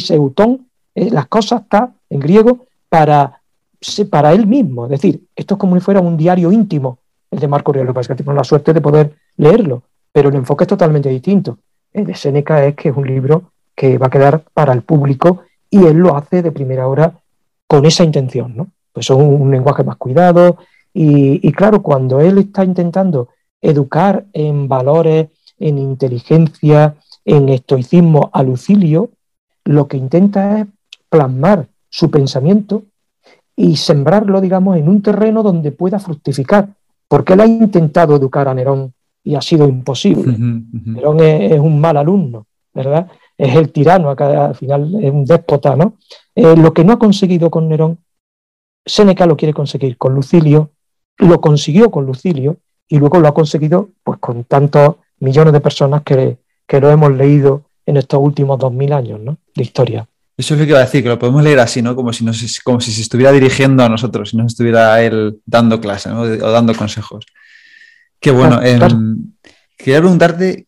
las cosas está en griego para él mismo. Es decir, esto es como si fuera un diario íntimo, el de Marco Aurelio, que tenemos la suerte de poder leerlo, pero el enfoque es totalmente distinto. El de Séneca es que es un libro que va a quedar para el público y él lo hace de primera hora con esa intención, ¿no? Pues es un lenguaje más cuidado y claro, cuando él está intentando educar en valores, en inteligencia, en estoicismo a Lucilio, lo que intenta es plasmar su pensamiento y sembrarlo, digamos, en un terreno donde pueda fructificar, porque él ha intentado educar a Nerón y ha sido imposible. Nerón es un mal alumno, ¿verdad? Es el tirano, acá al final es un déspota, ¿no? Lo que no ha conseguido con Nerón, Séneca lo quiere conseguir con Lucilio, lo consiguió con Lucilio y luego lo ha conseguido pues con tantos millones de personas que lo hemos leído en estos últimos 2000 años, ¿no? De historia. Eso es lo que iba a decir, que lo podemos leer así, ¿no? Como si se estuviera dirigiendo a nosotros, si nos estuviera él dando clase, ¿no? O dando consejos. Qué bueno. Claro. Quería preguntarte,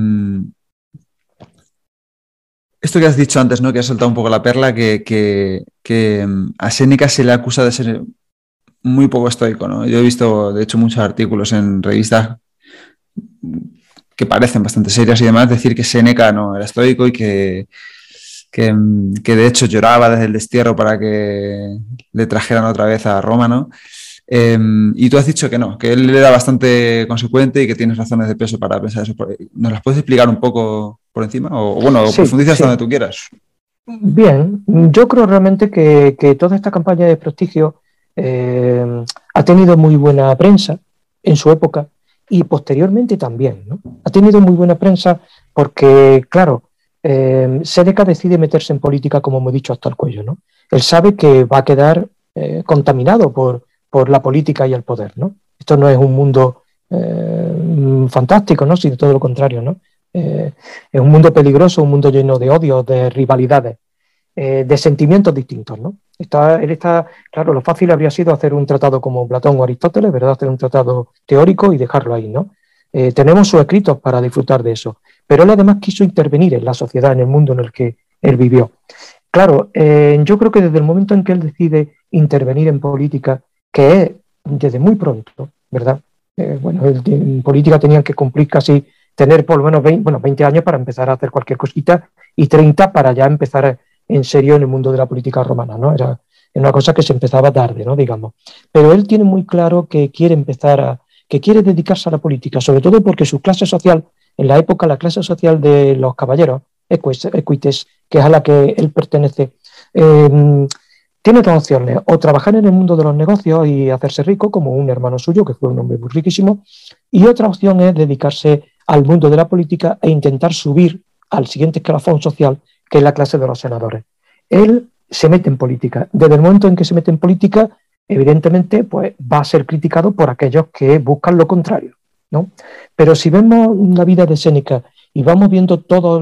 esto que has dicho antes, ¿no? Que has soltado un poco la perla, que a Séneca se le acusa de ser muy poco estoico, ¿no? Yo he visto, de hecho, muchos artículos en revistas que parecen bastante serias y demás, decir que Séneca no era estoico y que de hecho lloraba desde el destierro para que le trajeran otra vez a Roma, ¿no? Y tú has dicho que no, que él era bastante consecuente y que tienes razones de peso para pensar eso. ¿Nos las puedes explicar un poco por encima? O bueno, sí, profundiza hasta donde tú quieras. Bien, yo creo realmente que toda esta campaña de prestigio ha tenido muy buena prensa en su época y posteriormente también, ¿no? Ha tenido muy buena prensa porque, claro, Séneca decide meterse en política, como hemos dicho, hasta el cuello, ¿no? Él sabe que va a quedar contaminado por la política y el poder, ¿no? Esto no es un mundo fantástico, ¿no? Sino todo lo contrario, ¿no? Es un mundo peligroso, un mundo lleno de odios, de rivalidades, de sentimientos distintos, ¿no? Claro, lo fácil habría sido hacer un tratado como Platón o Aristóteles, ¿verdad? Hacer un tratado teórico y dejarlo ahí, ¿no? Tenemos sus escritos para disfrutar de eso, pero él además quiso intervenir en la sociedad, en el mundo en el que él vivió. Claro, yo creo que desde el momento en que él decide intervenir en política, que es desde muy pronto, ¿verdad? En política tenían que cumplir tener por lo menos 20 años para empezar a hacer cualquier cosita y 30 para ya empezar en serio en el mundo de la política romana, ¿no? Era una cosa que se empezaba tarde, ¿no? Digamos. Pero él tiene muy claro que quiere dedicarse a la política, sobre todo porque su clase social, en la época, la clase social de los caballeros, equites, que es a la que él pertenece, tiene dos opciones: o trabajar en el mundo de los negocios y hacerse rico, como un hermano suyo, que fue un hombre muy riquísimo, y otra opción es dedicarse al mundo de la política e intentar subir al siguiente escalafón social, que es la clase de los senadores. Él se mete en política. Desde el momento en que se mete en política, evidentemente, pues va a ser criticado por aquellos que buscan lo contrario, ¿no? Pero si vemos la vida de Séneca y vamos viendo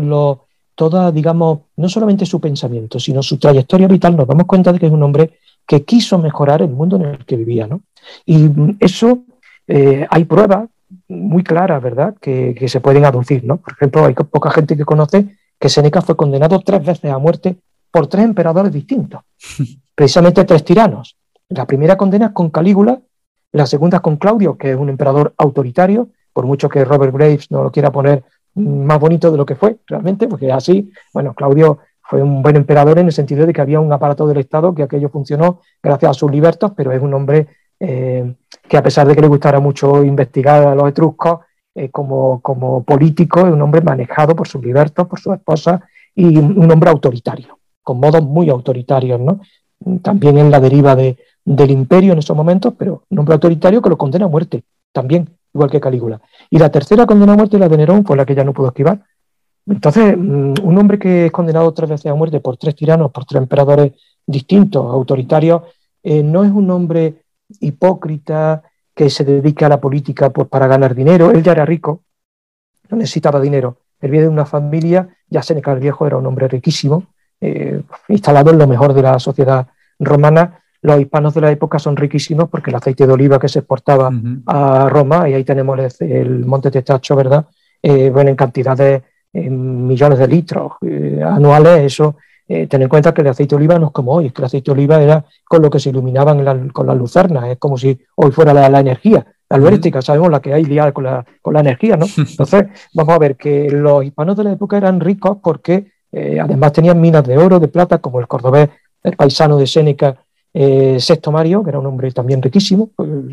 digamos, no solamente su pensamiento, sino su trayectoria vital, nos damos cuenta de que es un hombre que quiso mejorar el mundo en el que vivía, ¿no? Y eso hay pruebas muy claras, ¿verdad?, que se pueden aducir, ¿no? Por ejemplo, hay poca gente que conoce que Séneca fue condenado 3 veces a muerte por 3 emperadores distintos, precisamente 3 tiranos. La primera condena es con Calígula, la segunda es con Claudio, que es un emperador autoritario, por mucho que Robert Graves no lo quiera poner más bonito de lo que fue realmente, porque así, bueno, Claudio fue un buen emperador en el sentido de que había un aparato del Estado que aquello funcionó gracias a sus libertos, pero es un hombre que, a pesar de que le gustara mucho investigar a los etruscos, como político, es un hombre manejado por sus libertos, por su esposa, y un hombre autoritario, con modos muy autoritarios, ¿no? También en la deriva del imperio en esos momentos, pero un hombre autoritario que lo condena a muerte, también, igual que Calígula. Y la tercera condena a muerte, la de Nerón, fue la que ya no pudo esquivar. Entonces, un hombre que es condenado 3 veces a muerte por 3 tiranos, por 3 emperadores distintos, autoritarios, no es un hombre hipócrita que se dedique a la política pues, para ganar dinero. Él ya era rico, no necesitaba dinero. Él viene de una familia, ya Séneca el Viejo era un hombre riquísimo, instalado en lo mejor de la sociedad romana. Los hispanos de la época son riquísimos porque el aceite de oliva que se exportaba a Roma, y ahí tenemos el Monte Testacho, ¿verdad? Bueno, en cantidades, en millones de litros anuales, eso. Ten en cuenta que el aceite de oliva no es como hoy, es que el aceite de oliva era con lo que se iluminaban con las lucernas, es como si hoy fuera la energía, la eléctrica, sabemos la que hay liada con la energía, ¿no? Entonces, vamos a ver que los hispanos de la época eran ricos porque además tenían minas de oro, de plata, como el cordobés, el paisano de Séneca, Sexto Mario, que era un hombre también riquísimo,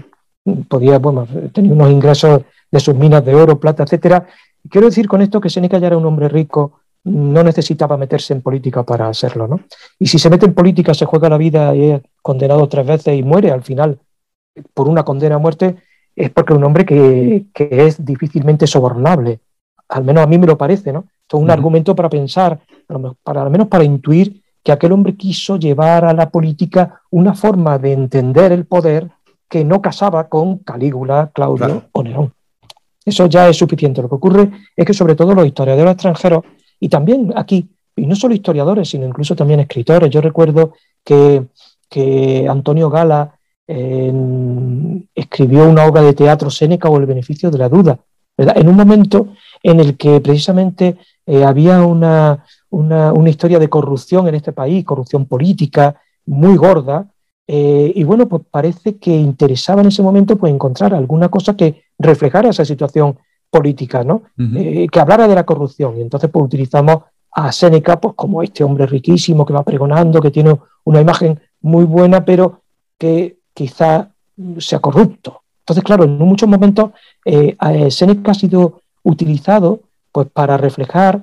tenía unos ingresos de sus minas de oro, plata, etcétera. Quiero decir con esto que Séneca ya era un hombre rico, no necesitaba meterse en política para hacerlo, ¿no? Y si se mete en política, se juega la vida y es condenado 3 veces y muere al final por una condena a muerte, es porque es un hombre que es difícilmente sobornable. Al menos a mí me lo parece, ¿no? Esto es un argumento para pensar, al menos para intuir que aquel hombre quiso llevar a la política una forma de entender el poder que no casaba con Calígula, Claudio o Nerón. Eso ya es suficiente. Lo que ocurre es que sobre todo los historiadores extranjeros, y también aquí, y no solo historiadores, sino incluso también escritores. Yo recuerdo que Antonio Gala escribió una obra de teatro, Séneca o el beneficio de la duda, ¿verdad? En un momento en el que precisamente había una historia de corrupción en este país, corrupción política muy gorda, y bueno, pues parece que interesaba en ese momento pues encontrar alguna cosa que reflejara esa situación política, ¿no? Que hablara de la corrupción. Y entonces pues utilizamos a Séneca pues como este hombre riquísimo que va pregonando, que tiene una imagen muy buena, pero que quizá sea corrupto. Entonces, claro, en muchos momentos Séneca ha sido utilizado pues para reflejar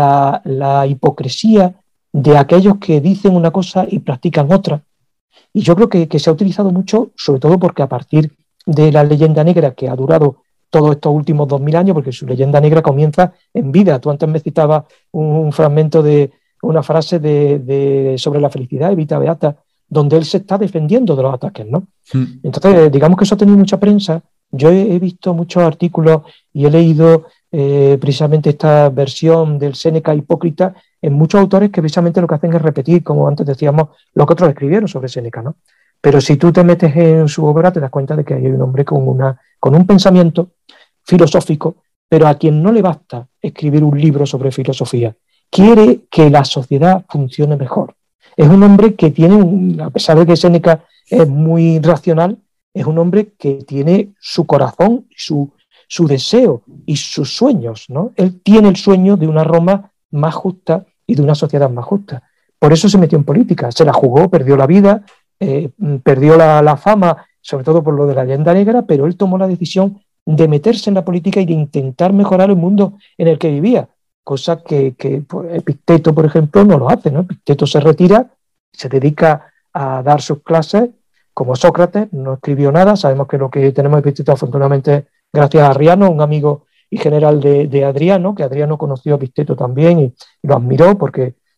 la hipocresía de aquellos que dicen una cosa y practican otra. Y yo creo que se ha utilizado mucho, sobre todo porque a partir de la leyenda negra que ha durado todos estos últimos 2000 años, porque su leyenda negra comienza en vida. Tú antes me citabas un fragmento de una frase sobre la felicidad de Vita Beata, donde él se está defendiendo de los ataques, ¿no? Entonces, digamos que eso ha tenido mucha prensa. Yo he visto muchos artículos y he leído precisamente esta versión del Séneca hipócrita en muchos autores que precisamente lo que hacen es repetir, como antes decíamos, lo que otros escribieron sobre Séneca, ¿no? Pero si tú te metes en su obra te das cuenta de que hay un hombre con un pensamiento filosófico, pero a quien no le basta escribir un libro sobre filosofía, quiere que la sociedad funcione mejor. Es un hombre que tiene, a pesar de que Séneca es muy racional, es un hombre que tiene su corazón, su deseo y sus sueños, ¿no? Él tiene el sueño de una Roma más justa y de una sociedad más justa. Por eso se metió en política, se la jugó, perdió la vida, perdió la fama, sobre todo por lo de la leyenda negra, pero él tomó la decisión de meterse en la política y de intentar mejorar el mundo en el que vivía, cosa que pues, Epicteto, por ejemplo, no lo hace, ¿no? Epicteto se retira, se dedica a dar sus clases, como Sócrates, no escribió nada. Sabemos que lo que tenemos de Epicteto afortunadamente gracias a Arriano, un amigo y general de Adriano, que Adriano conoció a Epicteto también y lo admiró porque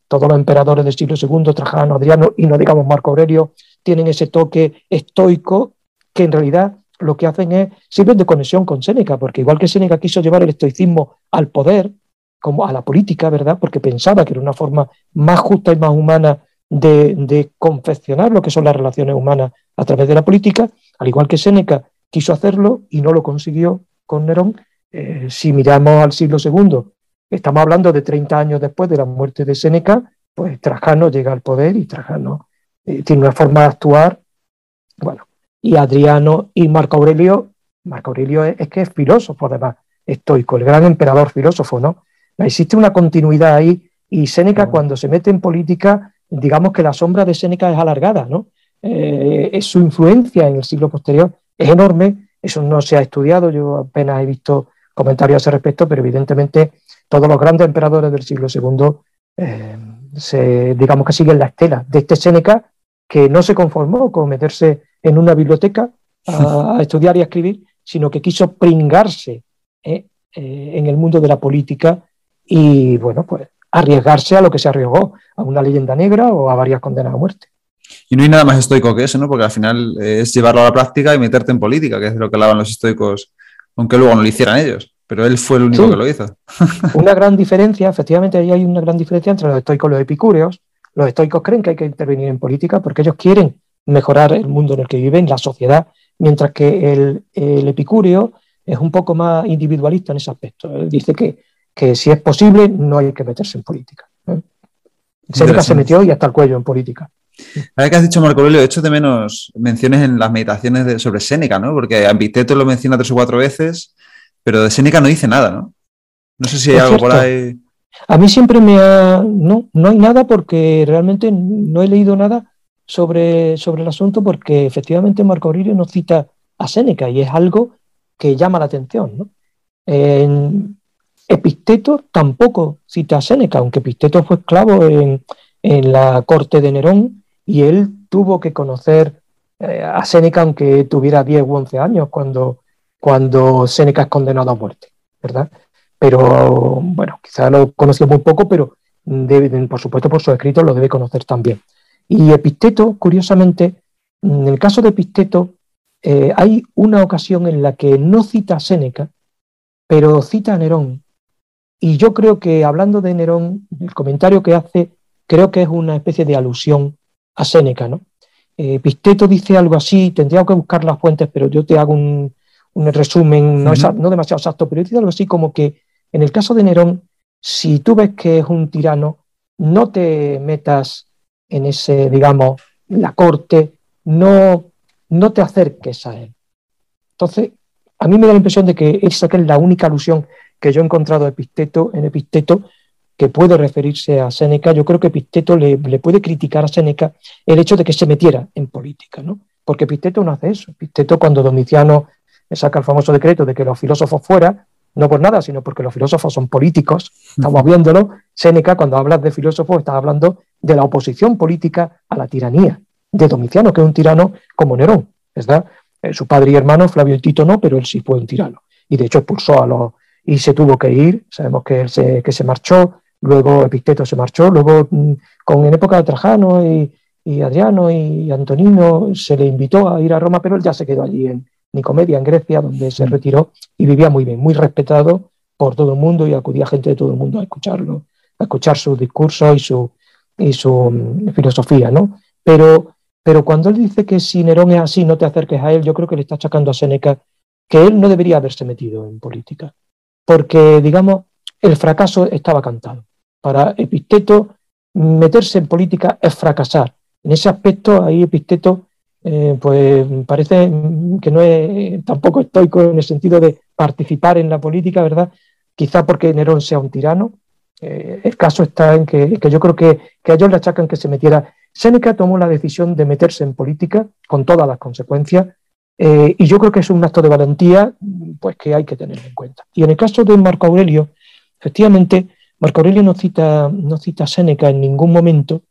Todos los emperadores del siglo II, Trajano, Adriano y no digamos Marco Aurelio, tienen ese toque estoico que en realidad lo que hacen es sirven de conexión con Séneca, porque igual que Séneca quiso llevar el estoicismo al poder, como a la política, ¿verdad? Porque pensaba que era una forma más justa y más humana de confeccionar lo que son las relaciones humanas a través de la política, al igual que Séneca quiso hacerlo y no lo consiguió con Nerón. Si miramos al siglo II, estamos hablando de 30 años después de la muerte de Séneca, pues Trajano llega al poder y Trajano tiene una forma de actuar, bueno, y Adriano y Marco Aurelio es que es filósofo además, estoico, el gran emperador filósofo, ¿no? Existe una continuidad ahí y Séneca cuando se mete en política, digamos que la sombra de Séneca es alargada, ¿no? Su influencia en el siglo posterior es enorme, eso no se ha estudiado, yo apenas he visto comentarios a ese respecto, pero evidentemente todos los grandes emperadores del siglo II digamos que siguen la estela de este Séneca que no se conformó con meterse en una biblioteca a estudiar y a escribir, sino que quiso pringarse en el mundo de la política y, bueno, pues arriesgarse a lo que se arriesgó, a una leyenda negra o a varias condenas a muerte. Y no hay nada más estoico que eso, ¿no? Porque al final es llevarlo a la práctica y meterte en política, que es de lo que hablaban los estoicos, aunque luego no lo hicieran ellos. Pero él fue el único que lo hizo. Una gran diferencia, efectivamente, ahí hay una gran diferencia entre los estoicos y los epicúreos. Los estoicos creen que hay que intervenir en política porque ellos quieren mejorar el mundo en el que viven, la sociedad, mientras que el epicúreo es un poco más individualista en ese aspecto. Él dice que si es posible no hay que meterse en política. Séneca se metió y hasta el cuello en política. Ahora que has dicho Marco Aurelio, he hecho de menos menciones en las meditaciones sobre Séneca, ¿no? Porque a Epicteto lo menciona 3 o 4 veces, pero de Séneca no dice nada, ¿no? No sé si hay algo por ahí. A mí siempre no hay nada porque realmente no he leído nada sobre el asunto porque efectivamente Marco Aurelio no cita a Séneca y es algo que llama la atención, ¿no? Epicteto tampoco cita a Séneca, aunque Epicteto fue esclavo en la corte de Nerón y él tuvo que conocer a Séneca aunque tuviera 10 u 11 años cuando Séneca es condenado a muerte, ¿verdad? Pero bueno, quizá lo conoció muy poco, pero por supuesto por sus escritos lo debe conocer también. Y Epicteto, curiosamente, en el caso de Epicteto, hay una ocasión en la que no cita a Séneca, pero cita a Nerón. Y yo creo que hablando de Nerón, el comentario que hace, creo que es una especie de alusión a Séneca, ¿no? Epicteto dice algo así, tendría que buscar las fuentes, pero yo te hago un resumen, no demasiado exacto, pero dice algo así como que en el caso de Nerón, si tú ves que es un tirano, no te metas en ese, digamos, la corte, no te acerques a él. Entonces, a mí me da la impresión de que esa es la única alusión que yo he encontrado en Epicteto que puede referirse a Séneca. Yo creo que Epicteto le puede criticar a Séneca el hecho de que se metiera en política, ¿no? Porque Epicteto no hace eso. Epicteto, cuando Domiciano saca el famoso decreto de que los filósofos fuera, no por nada, sino porque los filósofos son políticos, estamos viéndolo. Séneca, cuando hablas de filósofos, estás hablando de la oposición política a la tiranía de Domiciano, que es un tirano como Nerón, ¿verdad? Su padre y hermano, Flavio y Tito, no, pero él sí fue un tirano. Y de hecho expulsó a los... y se tuvo que ir, sabemos que se marchó, luego Epicteto se marchó, luego en época de Trajano y Adriano y Antonino se le invitó a ir a Roma, pero él ya se quedó allí en Nicomedia, en Grecia, donde se retiró y vivía muy bien, muy respetado por todo el mundo y acudía gente de todo el mundo a escucharlo, a escuchar sus discursos y su filosofía, ¿no? Pero cuando él dice que si Nerón es así, no te acerques a él, yo creo que le está achacando a Séneca que él no debería haberse metido en política, porque, digamos, el fracaso estaba cantado. Para Epicteto, meterse en política es fracasar. En ese aspecto, ahí Epicteto pues parece que no es tampoco estoico en el sentido de participar en la política, ¿verdad? Quizá porque Nerón sea un tirano. El caso está en que yo creo que a ellos le achacan que se metiera. Séneca tomó la decisión de meterse en política con todas las consecuencias y yo creo que es un acto de valentía pues que hay que tener en cuenta. Y en el caso de Marco Aurelio, efectivamente, Marco Aurelio no cita a Séneca en ningún momento.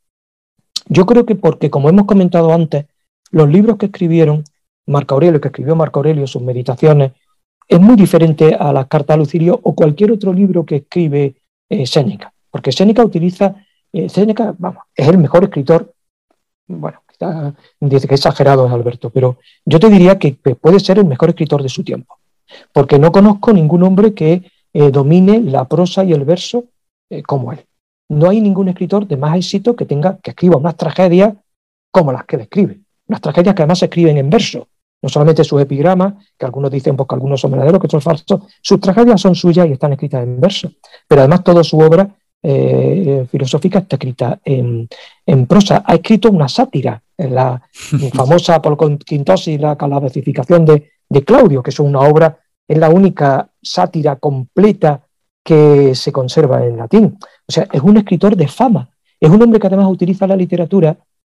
Yo creo que porque, como hemos comentado antes, los libros que escribió Marco Aurelio, sus meditaciones, es muy diferente a las cartas a Lucilio o cualquier otro libro que escribe Séneca, porque Séneca utiliza Séneca, vamos, es el mejor escritor. Bueno, dice que exagerado es Alberto, pero yo te diría que puede ser el mejor escritor de su tiempo, porque no conozco ningún hombre que domine la prosa y el verso como él. No hay ningún escritor de más éxito que escriba unas tragedias como las que él escribe, unas tragedias que además se escriben en verso, no solamente sus epigramas, que algunos dicen pues, que algunos son verdaderos, que otros falsos, sus tragedias son suyas y están escritas en verso, pero además toda su obra filosófica está escrita en prosa. Ha escrito una sátira, en la famosa por Quintosi, la versificación de Claudio, que es una obra, es la única sátira completa que se conserva en latín. O sea, es un escritor de fama, es un hombre que además utiliza la literatura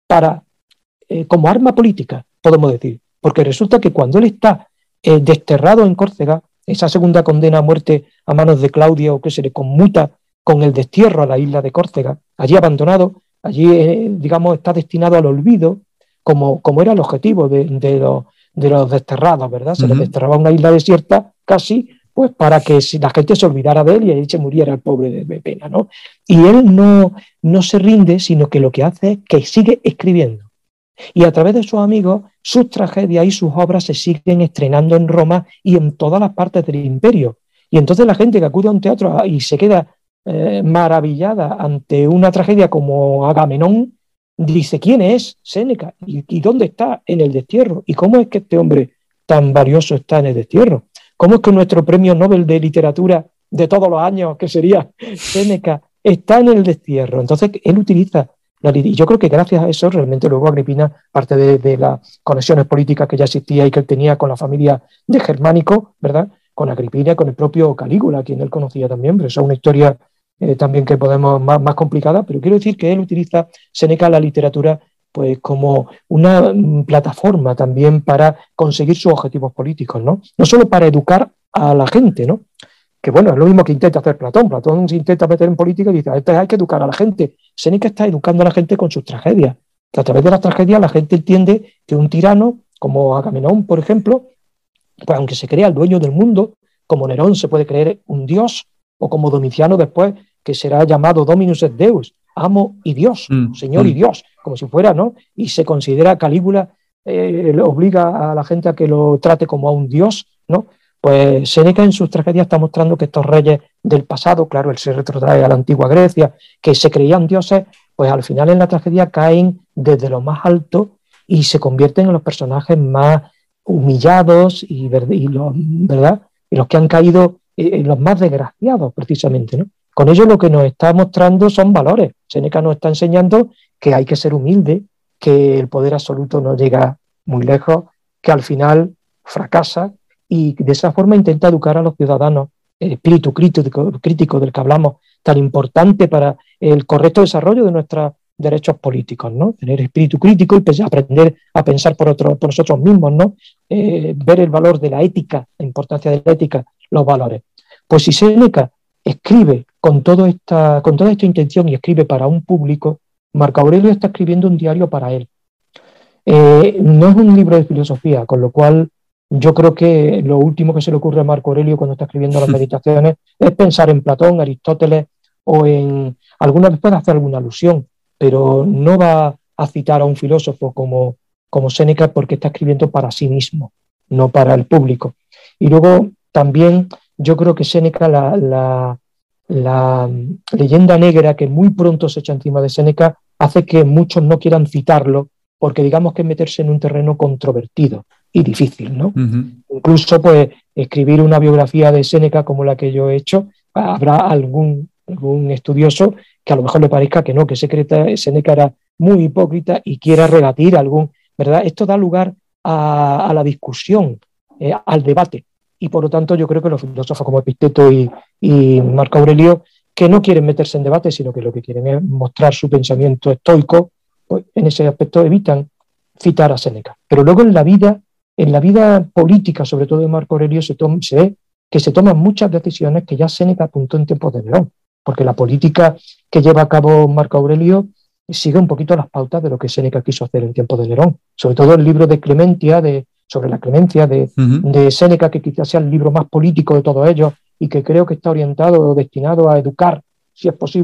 como arma política, podemos decir, porque resulta que cuando él está desterrado en Córcega, esa segunda condena a muerte a manos de Claudio, que se le conmuta con el destierro a la isla de Córcega, allí abandonado, allí, digamos, está destinado al olvido, como era el objetivo de los desterrados, ¿verdad? Se les desterraba a una isla desierta casi, pues para que la gente se olvidara de él y ahí se muriera el pobre de pena, ¿no? Y él no se rinde, sino que lo que hace es que sigue escribiendo. Y a través de sus amigos, sus tragedias y sus obras se siguen estrenando en Roma y en todas las partes del imperio. Y entonces la gente que acude a un teatro y se queda maravillada ante una tragedia como Agamenón, dice, ¿quién es Séneca? ¿Y dónde está? En el destierro. ¿Y cómo es que este hombre tan valioso está en el destierro? ¿Cómo es que nuestro premio Nobel de literatura de todos los años, que sería Séneca, está en el destierro? Entonces él utiliza y yo creo que gracias a eso realmente luego Agripina, parte de las conexiones políticas que ya existía y que él tenía con la familia de Germánico, ¿verdad? Con Agripina, con el propio Calígula, a quien él conocía también, pero eso es una historia también que podemos más complicada, pero quiero decir que él utiliza Séneca la literatura pues como una plataforma también para conseguir sus objetivos políticos, ¿no? No solo para educar a la gente, ¿no? Que bueno, es lo mismo que intenta hacer Platón. Platón se intenta meter en política y dice, hay que educar a la gente. Séneca está educando a la gente con sus tragedias. Que a través de las tragedias la gente entiende que un tirano, como Agamenón, por ejemplo, pues aunque se crea el dueño del mundo, como Nerón se puede creer un dios, o como Domiciano después, que será llamado Dominus et Deus, amo y Dios, Señor y Dios, como si fuera, ¿no? Y se considera Calígula, obliga a la gente a que lo trate como a un dios, ¿no? Pues Séneca en sus tragedias está mostrando que estos reyes del pasado, claro, él se retrotrae a la antigua Grecia, que se creían dioses, pues al final en la tragedia caen desde lo más alto y se convierten en los personajes más humillados y los que han caído en los más desgraciados precisamente, ¿no? Con ello lo que nos está mostrando son valores. Séneca nos está enseñando que hay que ser humilde, que el poder absoluto no llega muy lejos, que al final fracasa, y de esa forma intenta educar a los ciudadanos, el espíritu crítico del que hablamos, tan importante para el correcto desarrollo de nuestros derechos políticos, ¿no? Tener espíritu crítico y aprender a pensar por nosotros mismos, ¿no? Ver el valor de la ética, la importancia de la ética, los valores. Pues si Séneca escribe con toda esta intención y escribe para un público, Marco Aurelio está escribiendo un diario para él. No es un libro de filosofía, con lo cual yo creo que lo último que se le ocurre a Marco Aurelio cuando está escribiendo las meditaciones es pensar en Platón, Aristóteles o en... Alguna vez puede hacer alguna alusión, pero no va a citar a un filósofo como Séneca porque está escribiendo para sí mismo, no para el público. Y luego también yo creo que Séneca, la leyenda negra que muy pronto se echa encima de Séneca, hace que muchos no quieran citarlo porque digamos que es meterse en un terreno controvertido y difícil, ¿no? Incluso, pues, escribir una biografía de Séneca como la que yo he hecho, habrá algún estudioso que a lo mejor le parezca que no, que Séneca era muy hipócrita y quiera rebatir ¿verdad? Esto da lugar a la discusión, al debate, y por lo tanto yo creo que los filósofos como Epicteto y Marco Aurelio, que no quieren meterse en debate, sino que lo que quieren es mostrar su pensamiento estoico, pues en ese aspecto evitan citar a Séneca. Pero luego en la vida política, sobre todo de Marco Aurelio, se ve que se toman muchas decisiones que ya Séneca apuntó en tiempos de Nerón, porque la política que lleva a cabo Marco Aurelio sigue un poquito las pautas de lo que Séneca quiso hacer en tiempos de Nerón. Sobre todo el libro de Clementia, sobre la clemencia de Séneca, que quizás sea el libro más político de todos ellos y que creo que está orientado o destinado a educar, si es posible,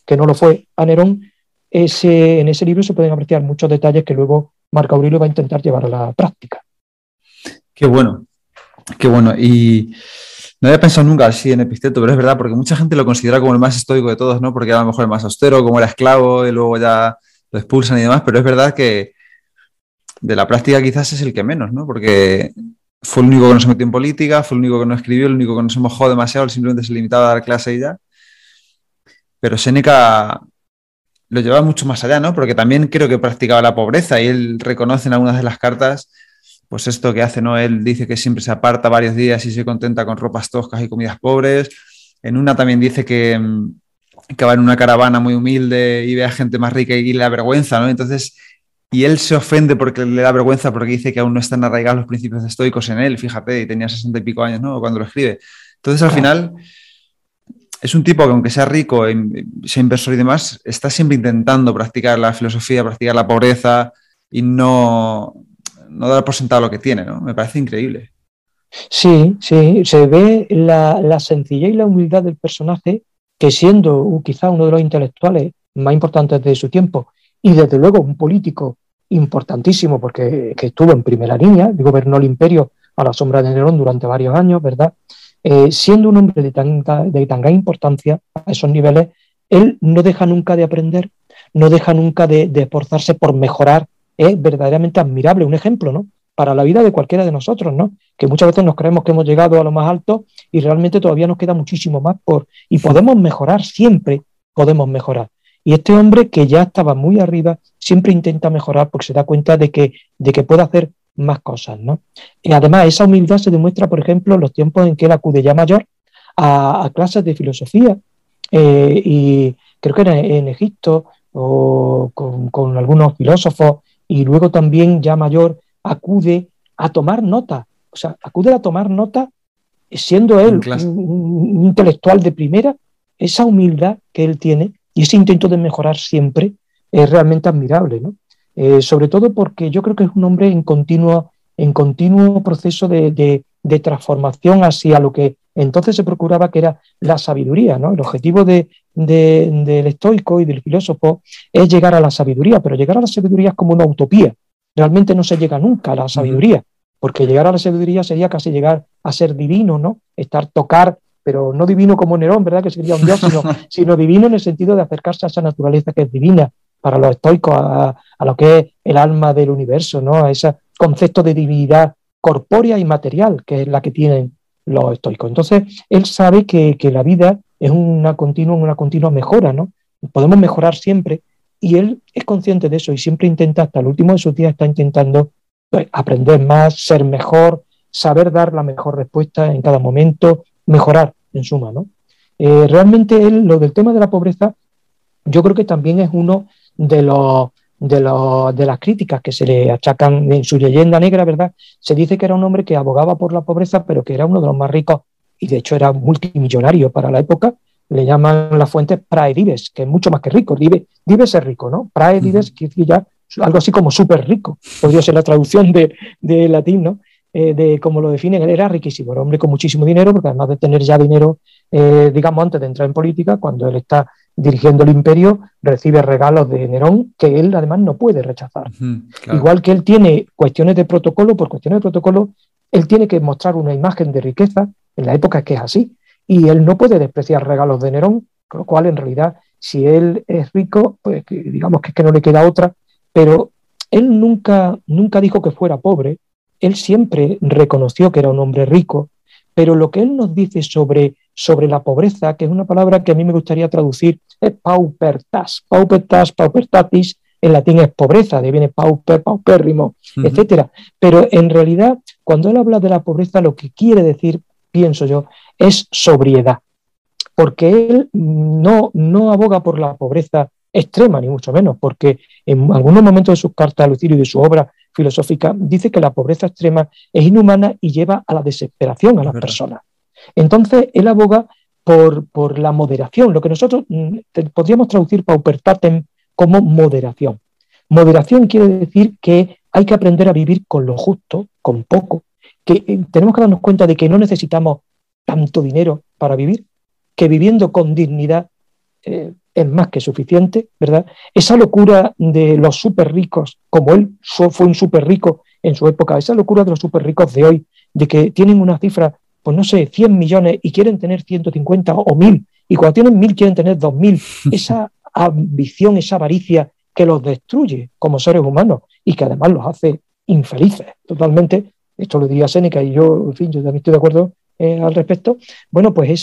que no lo fue a Nerón, en ese libro se pueden apreciar muchos detalles que luego Marco Aurelio va a intentar llevar a la práctica. Qué bueno, qué bueno. Y no había pensado nunca así en Epicteto, pero es verdad, porque mucha gente lo considera como el más estoico de todos, ¿no? Porque era a lo mejor el más austero, como era esclavo, y luego ya lo expulsan y demás, pero es verdad que de la práctica quizás es el que menos, ¿no? Porque fue el único que no se metió en política, fue el único que no escribió, el único que no se mojó demasiado, él simplemente se limitaba a dar clase y ya. Pero Séneca lo llevaba mucho más allá, ¿no? Porque también creo que practicaba la pobreza y él reconoce en algunas de las cartas, pues esto que hace, ¿no? Él dice que siempre se aparta varios días y se contenta con ropas toscas y comidas pobres. En una también dice que va en una caravana muy humilde y ve a gente más rica y le da vergüenza, ¿no? Entonces, y él se ofende porque le da vergüenza porque dice que aún no están arraigados los principios estoicos en él, fíjate, y tenía 60 y pico años, ¿no? Cuando lo escribe. Entonces, al final, es un tipo que aunque sea rico, sea inversor y demás, está siempre intentando practicar la filosofía, practicar la pobreza y no dar por sentado lo que tiene, ¿no? Me parece increíble. Sí, sí, se ve la sencillez y la humildad del personaje, que siendo quizá uno de los intelectuales más importantes de su tiempo y desde luego un político importantísimo porque que estuvo en primera línea, gobernó el imperio a la sombra de Nerón durante varios años, ¿verdad? Siendo un hombre de tan gran importancia a esos niveles, él no deja nunca de aprender, no deja nunca de esforzarse por mejorar, es verdaderamente admirable, un ejemplo, ¿no? Para la vida de cualquiera de nosotros, ¿no? Que muchas veces nos creemos que hemos llegado a lo más alto y realmente todavía nos queda muchísimo más y podemos mejorar, siempre podemos mejorar. Y este hombre que ya estaba muy arriba, siempre intenta mejorar porque se da cuenta de que puede hacer más cosas, ¿no? Y además, esa humildad se demuestra, por ejemplo, en los tiempos en que él acude ya mayor a clases de filosofía, y creo que era en Egipto o con algunos filósofos, y luego también ya mayor acude a tomar nota, o sea, acude a tomar nota siendo En él clase. un intelectual de primera. Esa humildad que él tiene y ese intento de mejorar siempre es realmente admirable, ¿no? Sobre todo porque yo creo que es un hombre en continuo proceso de transformación hacia lo que entonces se procuraba, que era la sabiduría, ¿no? El objetivo del estoico y del filósofo es llegar a la sabiduría, pero llegar a la sabiduría es como una utopía. Realmente no se llega nunca a la sabiduría, porque llegar a la sabiduría sería casi llegar a ser divino, ¿no? Tocar, pero no divino como Nerón, ¿verdad? Que sería un dios, sino divino en el sentido de acercarse a esa naturaleza que es divina para los estoicos, a lo que es el alma del universo, ¿no? A ese concepto de divinidad corpórea y material, que es la que tienen los estoicos. Entonces, él sabe que la vida es una continua mejora, ¿no? Podemos mejorar siempre, y él es consciente de eso y siempre intenta, hasta el último de sus días, está intentando, pues, aprender más, ser mejor, saber dar la mejor respuesta en cada momento, mejorar en suma, ¿no? Realmente lo del tema de la pobreza, yo creo que también es uno de las críticas que se le achacan en su leyenda negra, ¿verdad? Se dice que era un hombre que abogaba por la pobreza, pero que era uno de los más ricos, y de hecho era multimillonario para la época. Le llaman las fuentes praedives, que es mucho más que rico. Dives es rico, ¿no? Praedives, que ya algo así como súper rico, podría ser la traducción de latín, ¿no? De cómo lo definen. Él era riquísimo, era un hombre con muchísimo dinero, porque además de tener ya dinero, digamos, antes de entrar en política, cuando él está dirigiendo el imperio, recibe regalos de Nerón que él además no puede rechazar. Claro. Igual que él tiene cuestiones de protocolo, por cuestiones de protocolo, él tiene que mostrar una imagen de riqueza, en la época que es así, y él no puede despreciar regalos de Nerón, con lo cual en realidad, si él es rico, pues digamos que es que no le queda otra, pero él nunca dijo que fuera pobre, él siempre reconoció que era un hombre rico, pero lo que él nos dice sobre la pobreza, que es una palabra que a mí me gustaría traducir, es paupertas, paupertatis, en latín es pobreza, de viene pauper, paupérrimo, etcétera. Pero en realidad, cuando él habla de la pobreza, lo que quiere decir, pienso yo, es sobriedad, porque él no aboga por la pobreza extrema, ni mucho menos, porque en algunos momentos de sus cartas a Lucilio y de su obra filosófica dice que la pobreza extrema es inhumana y lleva a la desesperación a las personas. Entonces, él aboga por la moderación, lo que nosotros podríamos traducir paupertatem como moderación. Moderación quiere decir que hay que aprender a vivir con lo justo, con poco, que tenemos que darnos cuenta de que no necesitamos tanto dinero para vivir, que viviendo con dignidad es más que suficiente, ¿verdad? Esa locura de los súper ricos, como él fue un súper rico en su época, esa locura de los súper ricos de hoy, de que tienen una cifra, pues no sé, 100 millones y quieren tener 150 o 1000, y cuando tienen 1000 quieren tener 2000, esa ambición, esa avaricia que los destruye como seres humanos y que además los hace infelices totalmente. Esto lo diría Séneca y yo, en fin, yo también estoy de acuerdo al respecto. Bueno, pues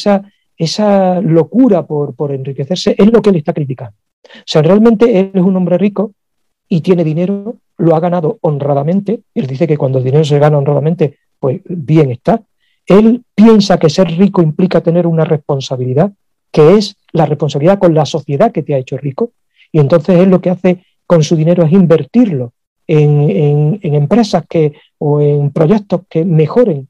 esa locura por enriquecerse es lo que él está criticando. O sea, realmente él es un hombre rico y tiene dinero, lo ha ganado honradamente. Él dice que cuando el dinero se gana honradamente, pues bien está. Él piensa que ser rico implica tener una responsabilidad, que es la responsabilidad con la sociedad que te ha hecho rico, y entonces él lo que hace con su dinero es invertirlo en empresas o en proyectos que mejoren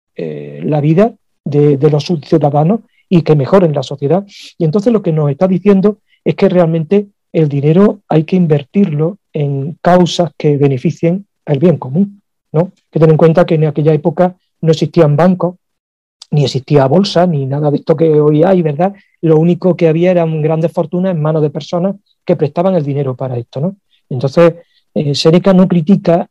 la vida de los ciudadanos y que mejoren la sociedad. Y entonces lo que nos está diciendo es que realmente el dinero hay que invertirlo en causas que beneficien al bien común, ¿no? Hay que tener en cuenta que en aquella época no existían bancos, ni existía bolsa, ni nada de esto que hoy hay, ¿verdad? Lo único que había eran grandes fortunas en manos de personas que prestaban el dinero para esto, ¿no? Entonces, Séneca no critica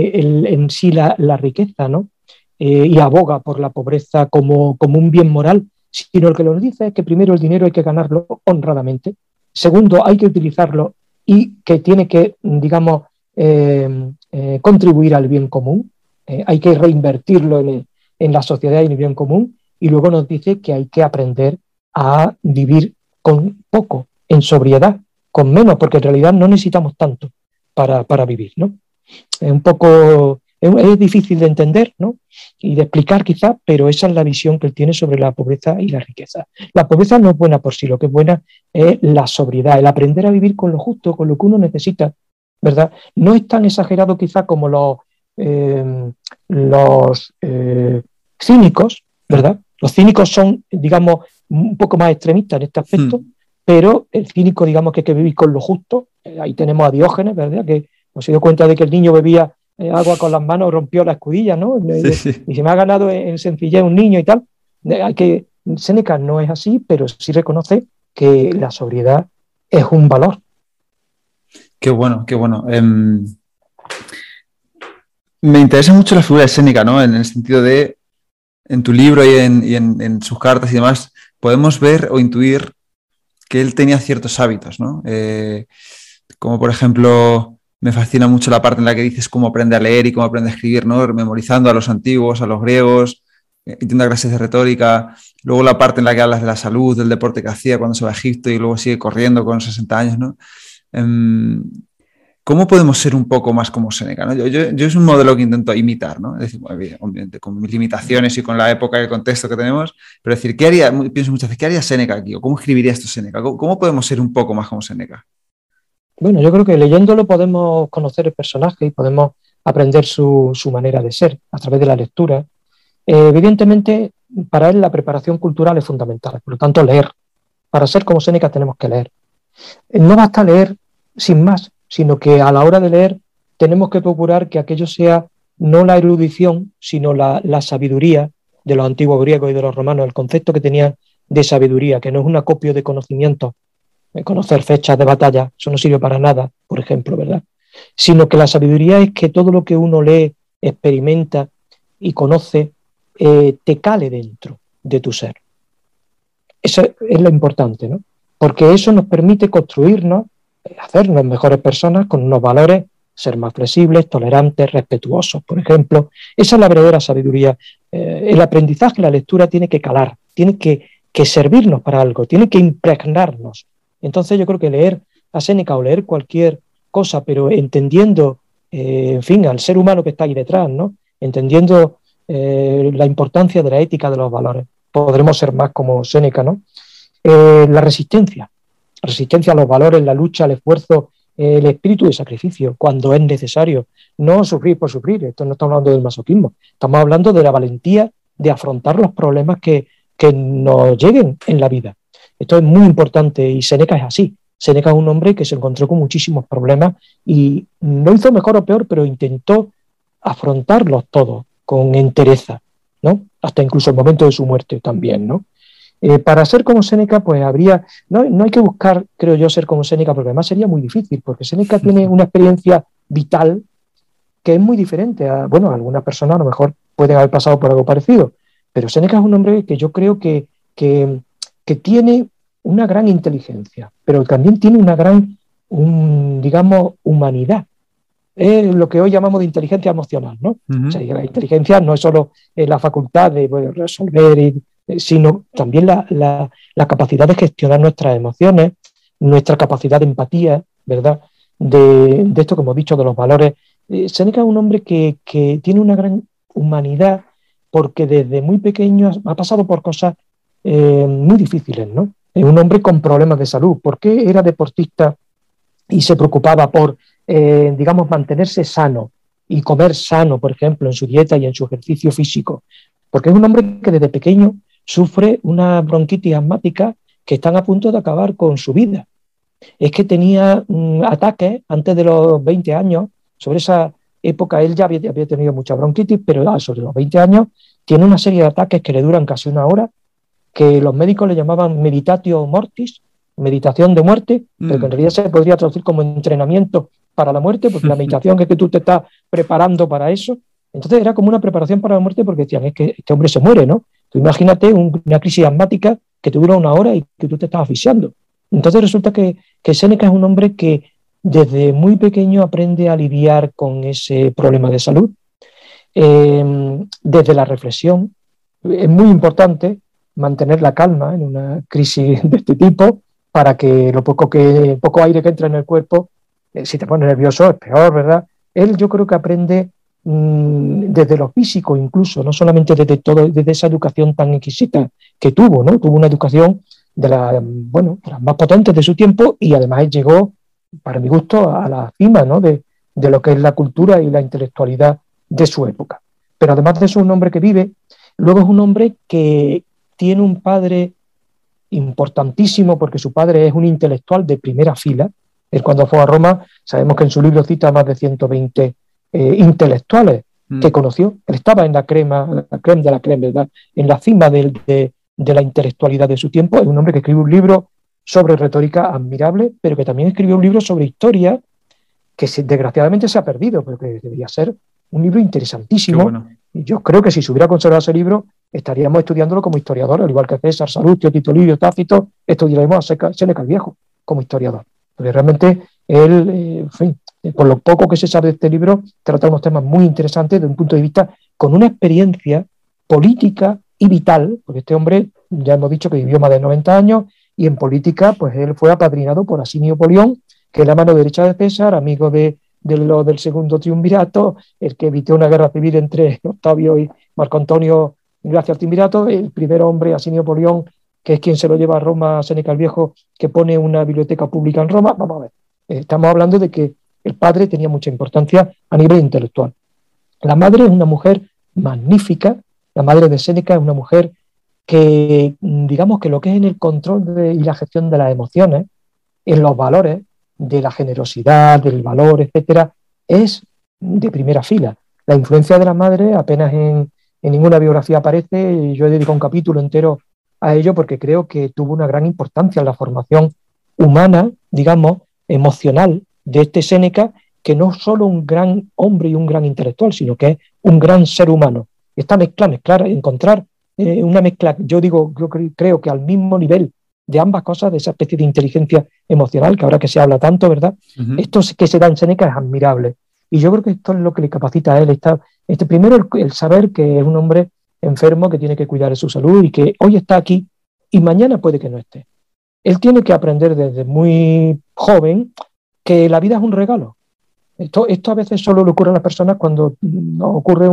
en sí la riqueza, ¿no? Y aboga por la pobreza como un bien moral, sino lo que nos dice es que primero el dinero hay que ganarlo honradamente, segundo hay que utilizarlo y que tiene que, digamos, contribuir al bien común, hay que reinvertirlo en la sociedad y en el bien común, y luego nos dice que hay que aprender a vivir con poco, en sobriedad, con menos, porque en realidad no necesitamos tanto para vivir, ¿no? Es un poco, es difícil de entender, ¿no? Y de explicar quizás, pero esa es la visión que él tiene sobre la pobreza y la riqueza. La pobreza no es buena por sí, lo que es buena es la sobriedad, el aprender a vivir con lo justo, con lo que uno necesita, ¿verdad? No es tan exagerado quizás como los cínicos, ¿verdad? Los cínicos son, digamos, un poco más extremistas en este aspecto, pero el cínico, digamos, que hay que vivir con lo justo. Ahí tenemos a Diógenes, ¿verdad? Que nos dio cuenta de que el niño bebía agua con las manos, rompió la escudilla, ¿no? Sí. Y se me ha ganado en sencillez un niño y tal. Séneca no es así, pero sí reconoce que la sobriedad es un valor. Qué bueno, qué bueno. Me interesa mucho la figura de Séneca, ¿no? En el sentido de, en tu libro y en sus cartas y demás, podemos ver o intuir que él tenía ciertos hábitos, ¿no? Como por ejemplo, me fascina mucho la parte en la que dices cómo aprende a leer y cómo aprende a escribir, ¿no? Memorizando a los antiguos, a los griegos, yendo a clases de retórica. Luego la parte en la que hablas de la salud, del deporte que hacía cuando se va a Egipto y luego sigue corriendo con 60 años, ¿no? ¿Cómo podemos ser un poco más como Séneca, ¿no? Yo es un modelo que intento imitar, ¿no? Es decir, bueno, obviamente con mis limitaciones y con la época y el contexto que tenemos, pero decir, pienso muchas veces, ¿qué haría Séneca aquí? ¿O cómo escribiría esto Séneca? ¿Cómo podemos ser un poco más como Séneca? Bueno, yo creo que leyéndolo podemos conocer el personaje y podemos aprender su manera de ser a través de la lectura. Evidentemente, para él la preparación cultural es fundamental, por lo tanto, leer. Para ser como Séneca tenemos que leer. No basta leer sin más, sino que a la hora de leer tenemos que procurar que aquello sea no la erudición, sino la sabiduría de los antiguos griegos y de los romanos, el concepto que tenían de sabiduría, que no es un acopio de conocimientos, conocer fechas de batalla, eso no sirve para nada, por ejemplo, ¿verdad? Sino que la sabiduría es que todo lo que uno lee, experimenta y conoce, te cale dentro de tu ser. Eso es lo importante, ¿no? Porque eso nos permite construirnos, hacernos mejores personas con unos valores, ser más flexibles, tolerantes, respetuosos, por ejemplo. Esa es la verdadera sabiduría. El aprendizaje, la lectura tiene que calar, tiene que servirnos para algo, tiene que impregnarnos. Entonces yo creo que leer a Séneca o leer cualquier cosa, pero entendiendo, en fin, al ser humano que está ahí detrás, ¿no? Entendiendo la importancia de la ética de los valores, podremos ser más como Séneca, ¿no? La resistencia a los valores, la lucha, el esfuerzo, el espíritu de sacrificio, cuando es necesario. No sufrir por sufrir, esto no estamos hablando del masoquismo, estamos hablando de la valentía de afrontar los problemas que nos lleguen en la vida. Esto es muy importante y Séneca es así. Séneca es un hombre que se encontró con muchísimos problemas y no hizo mejor o peor, pero intentó afrontarlos todos con entereza, ¿no? Hasta incluso el momento de su muerte también, ¿no? Para ser como Séneca, pues no hay que buscar, creo yo, ser como Séneca, porque además sería muy difícil, porque Séneca tiene una experiencia vital que es muy diferente bueno, algunas personas a lo mejor pueden haber pasado por algo parecido, pero Séneca es un hombre que yo creo que, que tiene una gran inteligencia, pero también tiene una gran, digamos, humanidad. Es lo que hoy llamamos de inteligencia emocional, ¿no? O sea, la inteligencia no es solo la facultad de resolver, sino también la capacidad de gestionar nuestras emociones, nuestra capacidad de empatía, ¿verdad? De esto que hemos dicho, de los valores. Séneca es un hombre que tiene una gran humanidad porque desde muy pequeño ha pasado por cosas muy difíciles, ¿no? Es un hombre con problemas de salud. ¿Por qué era deportista y se preocupaba por, digamos, mantenerse sano y comer sano, por ejemplo, en su dieta y en su ejercicio físico? Porque es un hombre que desde pequeño sufre una bronquitis asmática que están a punto de acabar con su vida. Es que tenía ataques antes de los 20 años, sobre esa época él ya había tenido mucha bronquitis, pero sobre los 20 años tiene una serie de ataques que le duran casi una hora, que los médicos le llamaban meditatio mortis, meditación de muerte, pero que en realidad se podría traducir como entrenamiento para la muerte, porque la meditación es que tú te estás preparando para eso. Entonces era como una preparación para la muerte porque decían, es que este hombre se muere, ¿no? Tú imagínate una crisis asmática que te dura una hora y que tú te estás asfixiando. Entonces resulta que Séneca es un hombre que desde muy pequeño aprende a lidiar con ese problema de salud, desde la reflexión. Es muy importante mantener la calma en una crisis de este tipo para que poco aire que entra en el cuerpo, si te pones nervioso es peor, ¿verdad? Él yo creo que aprende desde lo físico incluso, no solamente desde esa educación tan exquisita que tuvo, ¿no? Tuvo una educación de las más potentes de su tiempo y además él llegó, para mi gusto, a la cima, ¿no? de lo que es la cultura y la intelectualidad de su época. Pero además de eso, es un hombre que vive, luego es un hombre que tiene un padre importantísimo porque su padre es un intelectual de primera fila. Él cuando fue a Roma, sabemos que en su libro cita más de 120 intelectuales que conoció. Él estaba en la crema de la crema, ¿verdad? En la cima de la intelectualidad de su tiempo. Es un hombre que escribe un libro sobre retórica admirable, pero que también escribió un libro sobre historia que desgraciadamente se ha perdido, pero que debería ser un libro interesantísimo. Bueno. Y yo creo que si se hubiera conservado ese libro, estaríamos estudiándolo como historiador, al igual que César, Salustio, Tito Livio, Tácito, estudiaremos a Séneca el Viejo como historiador. Porque realmente él, en fin, por lo poco que se sabe de este libro, trata unos temas muy interesantes desde un punto de vista con una experiencia política y vital, porque este hombre, ya hemos dicho que vivió más de 90 años, y en política, pues él fue apadrinado por Asinio Polión, que es la mano derecha de César, amigo del segundo triunvirato, el que evitó una guerra civil entre Octavio y Marco Antonio gracias al triunvirato, el primer hombre, Asinio Polión, que es quien se lo lleva a Roma, a Séneca el Viejo, que pone una biblioteca pública en Roma. Vamos a ver, estamos hablando de que el padre tenía mucha importancia a nivel intelectual. La madre es una mujer magnífica, la madre de Séneca es una mujer que, digamos que lo que es en el control y la gestión de las emociones, en los valores, de la generosidad, del valor, etcétera, es de primera fila. La influencia de la madre apenas en ninguna biografía aparece, y yo he dedicado un capítulo entero a ello porque creo que tuvo una gran importancia en la formación humana, digamos, emocional de este Séneca, que no es solo un gran hombre y un gran intelectual, sino que es un gran ser humano. Esta mezclar, encontrar una mezcla, yo creo que al mismo nivel de ambas cosas, de esa especie de inteligencia emocional, que ahora que se habla tanto, ¿verdad? Uh-huh. Esto que se da en Séneca es admirable. Y yo creo que esto es lo que le capacita a él. Primero, el saber que es un hombre enfermo, que tiene que cuidar de su salud y que hoy está aquí y mañana puede que no esté. Él tiene que aprender desde muy joven que la vida es un regalo. Esto a veces solo le ocurre a las personas cuando ocurre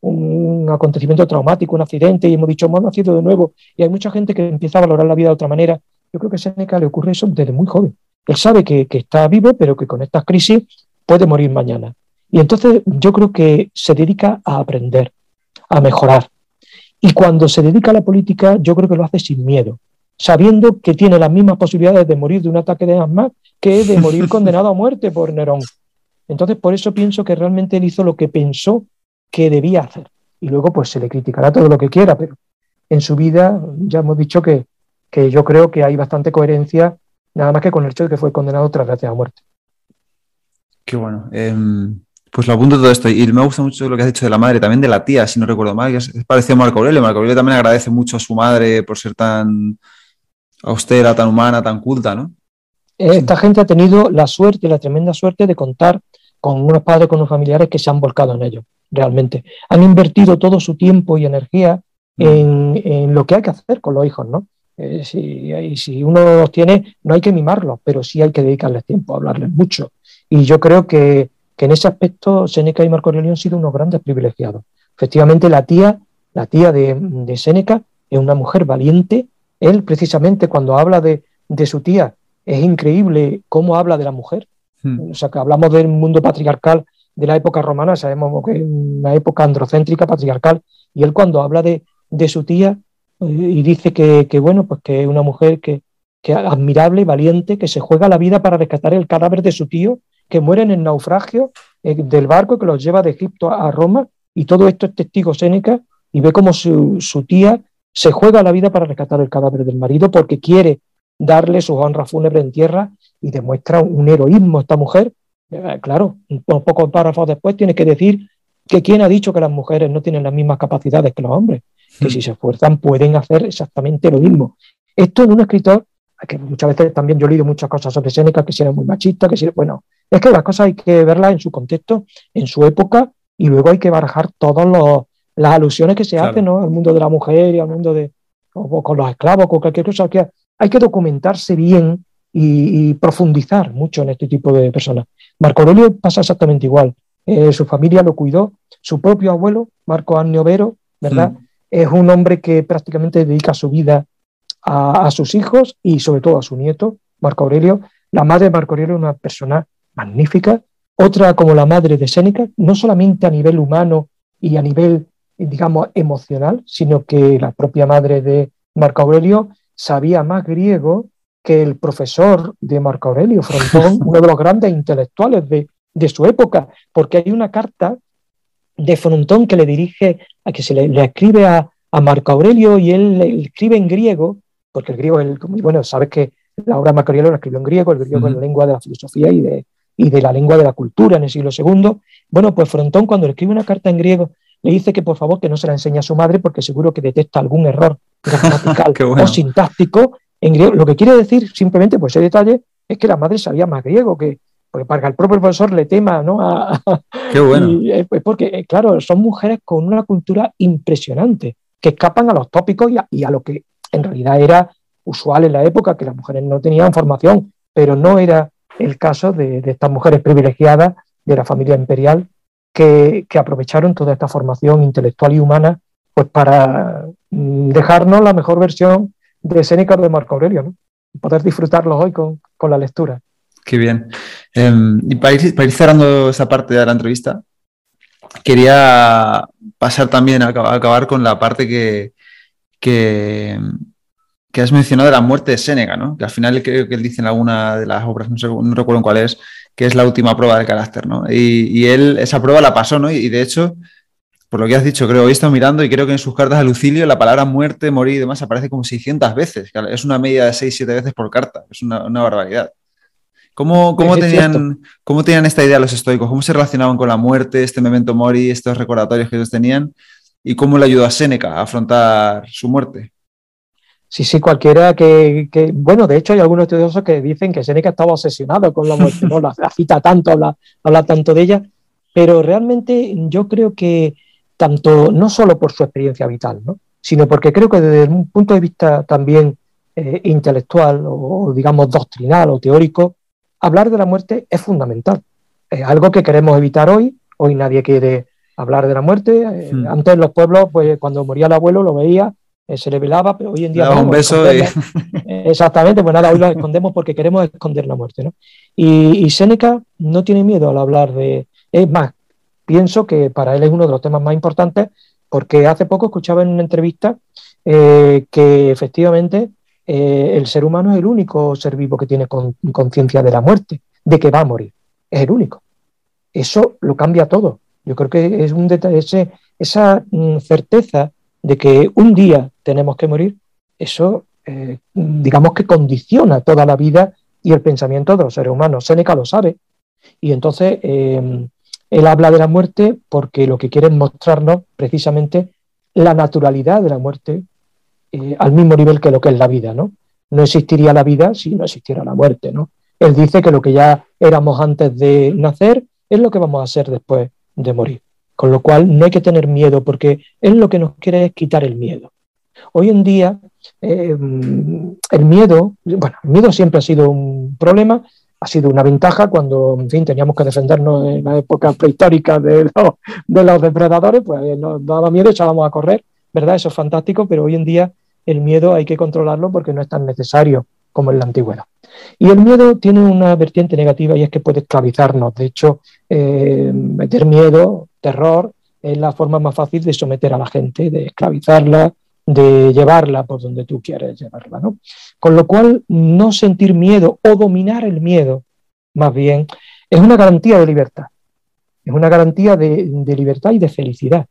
un acontecimiento traumático, un accidente, y hemos dicho, hemos nacido de nuevo, y hay mucha gente que empieza a valorar la vida de otra manera. Yo creo que a Séneca le ocurre eso desde muy joven. Él sabe que está vivo, pero que con estas crisis puede morir mañana. Y entonces yo creo que se dedica a aprender, a mejorar. Y cuando se dedica a la política, yo creo que lo hace sin miedo, sabiendo que tiene las mismas posibilidades de morir de un ataque de asma que de morir condenado a muerte por Nerón. Entonces, por eso pienso que realmente él hizo lo que pensó que debía hacer. Y luego, pues, se le criticará todo lo que quiera, pero en su vida ya hemos dicho que que yo creo que hay bastante coherencia, nada más que con el hecho de que fue condenado 3 veces a muerte. Qué bueno. Pues lo apunto todo esto. Y me gusta mucho lo que has dicho de la madre, también de la tía, si no recuerdo mal, que es parecido a Marco Aurelio. Marco Aurelio también agradece mucho a su madre por ser tan austera, tan humana, tan culta, ¿no? Sí. Esta gente ha tenido la suerte, la tremenda suerte de contar con unos padres, con unos familiares que se han volcado en ellos, realmente. Han invertido todo su tiempo y energía en lo que hay que hacer con los hijos, ¿no? Si uno los tiene, no hay que mimarlos, pero sí hay que dedicarles tiempo, hablarles mucho. Y yo creo que en ese aspecto Séneca y Marco Aurelio han sido unos grandes privilegiados. Efectivamente, la tía de Séneca es una mujer valiente. Él, precisamente, cuando habla de su tía, es increíble cómo habla de la mujer. O sea, que hablamos del mundo patriarcal de la época romana, sabemos que es una época androcéntrica, patriarcal, y él cuando habla de su tía y dice bueno, pues que es una mujer que admirable, valiente, que se juega la vida para rescatar el cadáver de su tío, que muere en el naufragio del barco que los lleva de Egipto a Roma, y todo esto es testigo Séneca, y ve cómo su tía se juega la vida para rescatar el cadáver del marido porque quiere darle sus honras fúnebres en tierra, y demuestra un heroísmo esta mujer. Claro, unos pocos párrafos después tiene que decir que quién ha dicho que las mujeres no tienen las mismas capacidades que los hombres, que si se esfuerzan pueden hacer exactamente lo mismo. Esto en un escritor, que muchas veces también yo he leído muchas cosas sobre Séneca, que si era muy machista, que si, bueno, es que las cosas hay que verlas en su contexto, en su época, y luego hay que barajar todas las alusiones que se hacen, ¿no?, al mundo de la mujer y al mundo o con los esclavos, con cualquier cosa. Que hay que documentarse bien y profundizar mucho en este tipo de personas. Marco Aurelio pasa exactamente igual. Su familia lo cuidó, su propio abuelo, Marco Annio Vero, ¿verdad? Es un hombre que prácticamente dedica su vida a sus hijos y sobre todo a su nieto, Marco Aurelio. La madre de Marco Aurelio es una persona magnífica, otra como la madre de Séneca, no solamente a nivel humano y a nivel, digamos, emocional, sino que la propia madre de Marco Aurelio sabía más griego que el profesor de Marco Aurelio, Frontón, uno de los grandes intelectuales de su época, porque hay una carta de Frontón que le dirige, a que se le escribe a Marco Aurelio, y él le escribe en griego, porque el griego, bueno, sabes que la obra de Marco Aurelio la escribió en griego, el griego es la lengua de la filosofía y de la lengua de la cultura en el siglo II. Bueno, pues Frontón, cuando le escribe una carta en griego, le dice que por favor que no se la enseñe a su madre porque seguro que detecta algún error gramatical bueno. o sintáctico en griego. Lo que quiere decir simplemente, pues ese detalle, es que la madre sabía más griego, porque para que el propio profesor le tema, ¿no? Qué bueno. Porque, claro, son mujeres con una cultura impresionante, que escapan a los tópicos y a lo que en realidad era usual en la época, que las mujeres no tenían formación, pero no era el caso de estas mujeres privilegiadas de la familia imperial que aprovecharon toda esta formación intelectual y humana pues para dejarnos la mejor versión de Séneca o de Marco Aurelio, ¿no? Poder disfrutarlos hoy con la lectura. Qué bien. Y para ir cerrando esa parte de la entrevista, quería pasar también a acabar con la parte que has mencionado de la muerte de Séneca, ¿no? Que al final creo que él dice en alguna de las obras, no recuerdo en cuál es, que es la última prueba del carácter, ¿no? Y él esa prueba la pasó, ¿no? Y de hecho, por lo que has dicho, creo, hoy he estado mirando y creo que en sus cartas a Lucilio la palabra muerte, morir y demás aparece como 600 veces. Es una media de 6-7 veces por carta. Es una barbaridad. ¿Cómo tenían esta idea los estoicos? ¿Cómo se relacionaban con la muerte, este memento mori, estos recordatorios que ellos tenían? ¿Y cómo le ayudó a Séneca a afrontar su muerte? Sí, cualquiera bueno, de hecho hay algunos estudiosos que dicen que Séneca estaba obsesionado con la muerte, ¿no? La cita tanto, habla tanto de ella, pero realmente yo creo que tanto, no solo por su experiencia vital, ¿no?, sino porque creo que desde un punto de vista también intelectual o digamos doctrinal o teórico, hablar de la muerte es fundamental. Es algo que queremos evitar hoy. Hoy nadie quiere hablar de la muerte. Antes en los pueblos, pues cuando moría el abuelo lo veía, se le velaba, pero hoy en día le daba un beso y... Exactamente, pues nada, hoy lo escondemos porque queremos esconder la muerte, ¿no? Y Séneca no tiene miedo al hablar de... Es más, pienso que para él es uno de los temas más importantes, porque hace poco escuchaba en una entrevista que efectivamente el ser humano es el único ser vivo que tiene conciencia de la muerte, de que va a morir. Es el único. Eso lo cambia todo. Yo creo que es un detalle, esa certeza de que un día tenemos que morir, eso digamos que condiciona toda la vida y el pensamiento de los seres humanos. Séneca lo sabe y entonces él habla de la muerte porque lo que quiere es mostrarnos precisamente la naturalidad de la muerte al mismo nivel que lo que es la vida, ¿no? No existiría la vida si no existiera la muerte, ¿no? Él dice que lo que ya éramos antes de nacer es lo que vamos a ser después de morir. Con lo cual no hay que tener miedo porque él lo que nos quiere es quitar el miedo. Hoy en día el miedo siempre ha sido un problema, ha sido una ventaja cuando, en fin, teníamos que defendernos en la época prehistórica de los depredadores, pues nos daba miedo, echábamos a correr, ¿verdad? Eso es fantástico, pero hoy en día el miedo hay que controlarlo porque no es tan necesario como en la antigüedad. Y el miedo tiene una vertiente negativa y es que puede esclavizarnos. De hecho, meter miedo, terror, es la forma más fácil de someter a la gente, de esclavizarla, de llevarla por donde tú quieres llevarla, ¿no? Con lo cual, no sentir miedo o dominar el miedo, más bien, es una garantía de libertad. Es una garantía de libertad y de felicidad.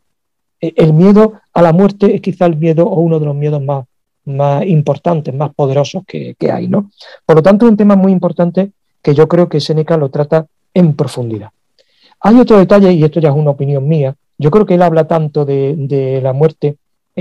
El miedo a la muerte es quizá el miedo o uno de los miedos más importantes, más poderosos que hay, ¿no? Por lo tanto, es un tema muy importante que yo creo que Séneca lo trata en profundidad. Hay otro detalle, y esto ya es una opinión mía, yo creo que él habla tanto de la muerte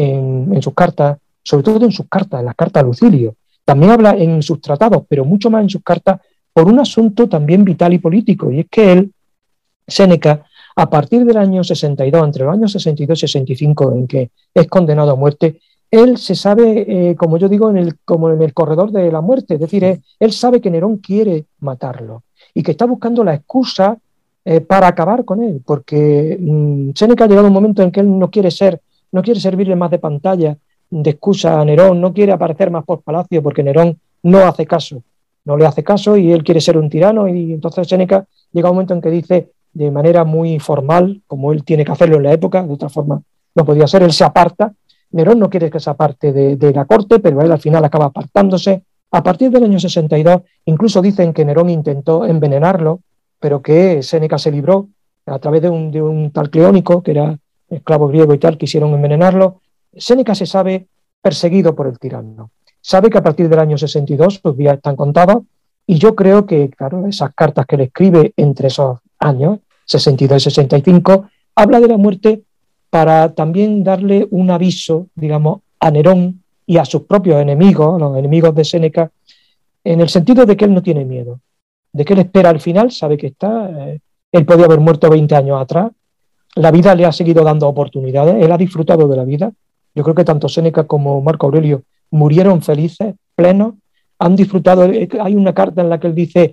en sus cartas, sobre todo en sus cartas, en las cartas a Lucilio. También habla en sus tratados, pero mucho más en sus cartas, por un asunto también vital y político, y es que él, Séneca, a partir del año 62, entre los años 62 y 65, en que es condenado a muerte, él se sabe, como yo digo, como en el corredor de la muerte, es decir, él sabe que Nerón quiere matarlo y que está buscando la excusa para acabar con él, porque Séneca ha llegado a un momento en que él no quiere servirle más de pantalla, de excusa a Nerón, no quiere aparecer más por palacio porque Nerón no hace caso, no le hace caso y él quiere ser un tirano y entonces Séneca llega a un momento en que dice de manera muy formal, como él tiene que hacerlo en la época, de otra forma no podía ser, él se aparta. Nerón no quiere que se aparte de la corte, pero él al final acaba apartándose. A partir del año 62, incluso dicen que Nerón intentó envenenarlo, pero que Séneca se libró a través de un tal Cleónico, que era esclavo griego y tal, quisieron envenenarlo. Séneca se sabe perseguido por el tirano. Sabe que a partir del año 62 sus días están contados, y yo creo que, claro, esas cartas que le escribe entre esos años, 62 y 65, habla de la muerte para también darle un aviso, digamos, a Nerón y a sus propios enemigos, los enemigos de Séneca, en el sentido de que él no tiene miedo, de que él espera al final, sabe que está, él podía haber muerto 20 años atrás, la vida le ha seguido dando oportunidades, él ha disfrutado de la vida. Yo creo que tanto Séneca como Marco Aurelio murieron felices, plenos, han disfrutado. Hay una carta en la que él dice,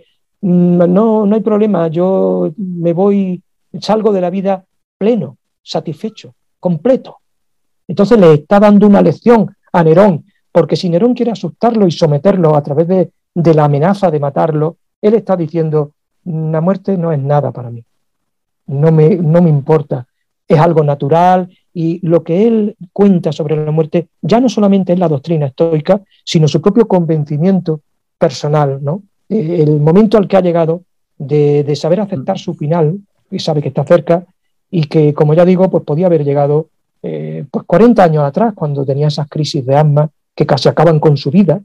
no hay problema, yo me voy, salgo de la vida pleno, satisfecho, completo. Entonces le está dando una lección a Nerón, porque si Nerón quiere asustarlo y someterlo a través de la amenaza de matarlo, él está diciendo, la muerte no es nada para mí, no me importa, es algo natural, y lo que él cuenta sobre la muerte ya no solamente es la doctrina estoica, sino su propio convencimiento personal, ¿no? El momento al que ha llegado de saber aceptar su final, y sabe que está cerca, y que, como ya digo, pues podía haber llegado pues 40 años atrás, cuando tenía esas crisis de asma que casi acaban con su vida,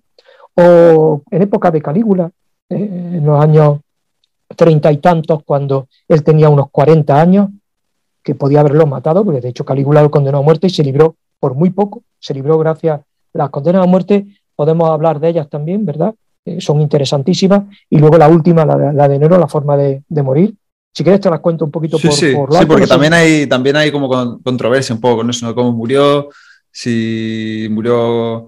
o en época de Calígula, en los años 30 y tantos, cuando él tenía unos 40 años, que podía haberlo matado, porque de hecho Calígula lo condenó a muerte y se libró por muy poco, se libró gracias a las condenas a muerte. Podemos hablar de ellas también, ¿verdad? Son interesantísimas. Y luego la última, la de Nero, la forma de morir. Si quieres te las cuento un poquito sí, por lo alto. Sí, porque también hay como controversia un poco con eso, ¿no? Cómo murió, si murió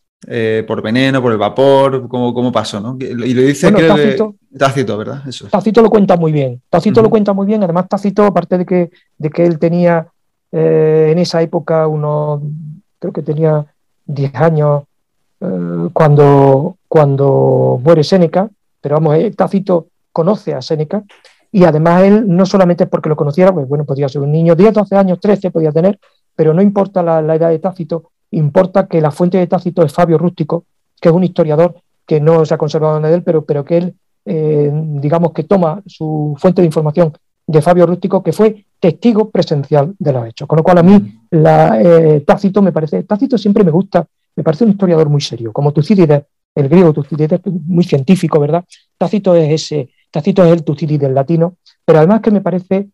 por veneno, por el vapor, cómo pasó, ¿no? Y lo dice, bueno, creo Tácito, ¿verdad? Eso. Tácito lo cuenta muy bien. Tácito lo cuenta muy bien. Además, Tácito, aparte de que él tenía en esa época creo que tenía 10 años cuando muere Séneca, pero vamos, Tácito conoce a Séneca, y además él no solamente es porque lo conociera, pues bueno, podía ser un niño, 10, 12 años, 13 podía tener, pero no importa la edad de Tácito, importa que la fuente de Tácito es Fabio Rústico, que es un historiador que no se ha conservado nada de él, pero que él, digamos que toma su fuente de información de Fabio Rústico, que fue testigo presencial de los hechos. Con lo cual a mí Tácito me parece, Tácito siempre me gusta me parece un historiador muy serio, como Tucídides, el griego Tucídides, muy científico, ¿verdad? Tácito es el Tucídides latino, pero además que me parece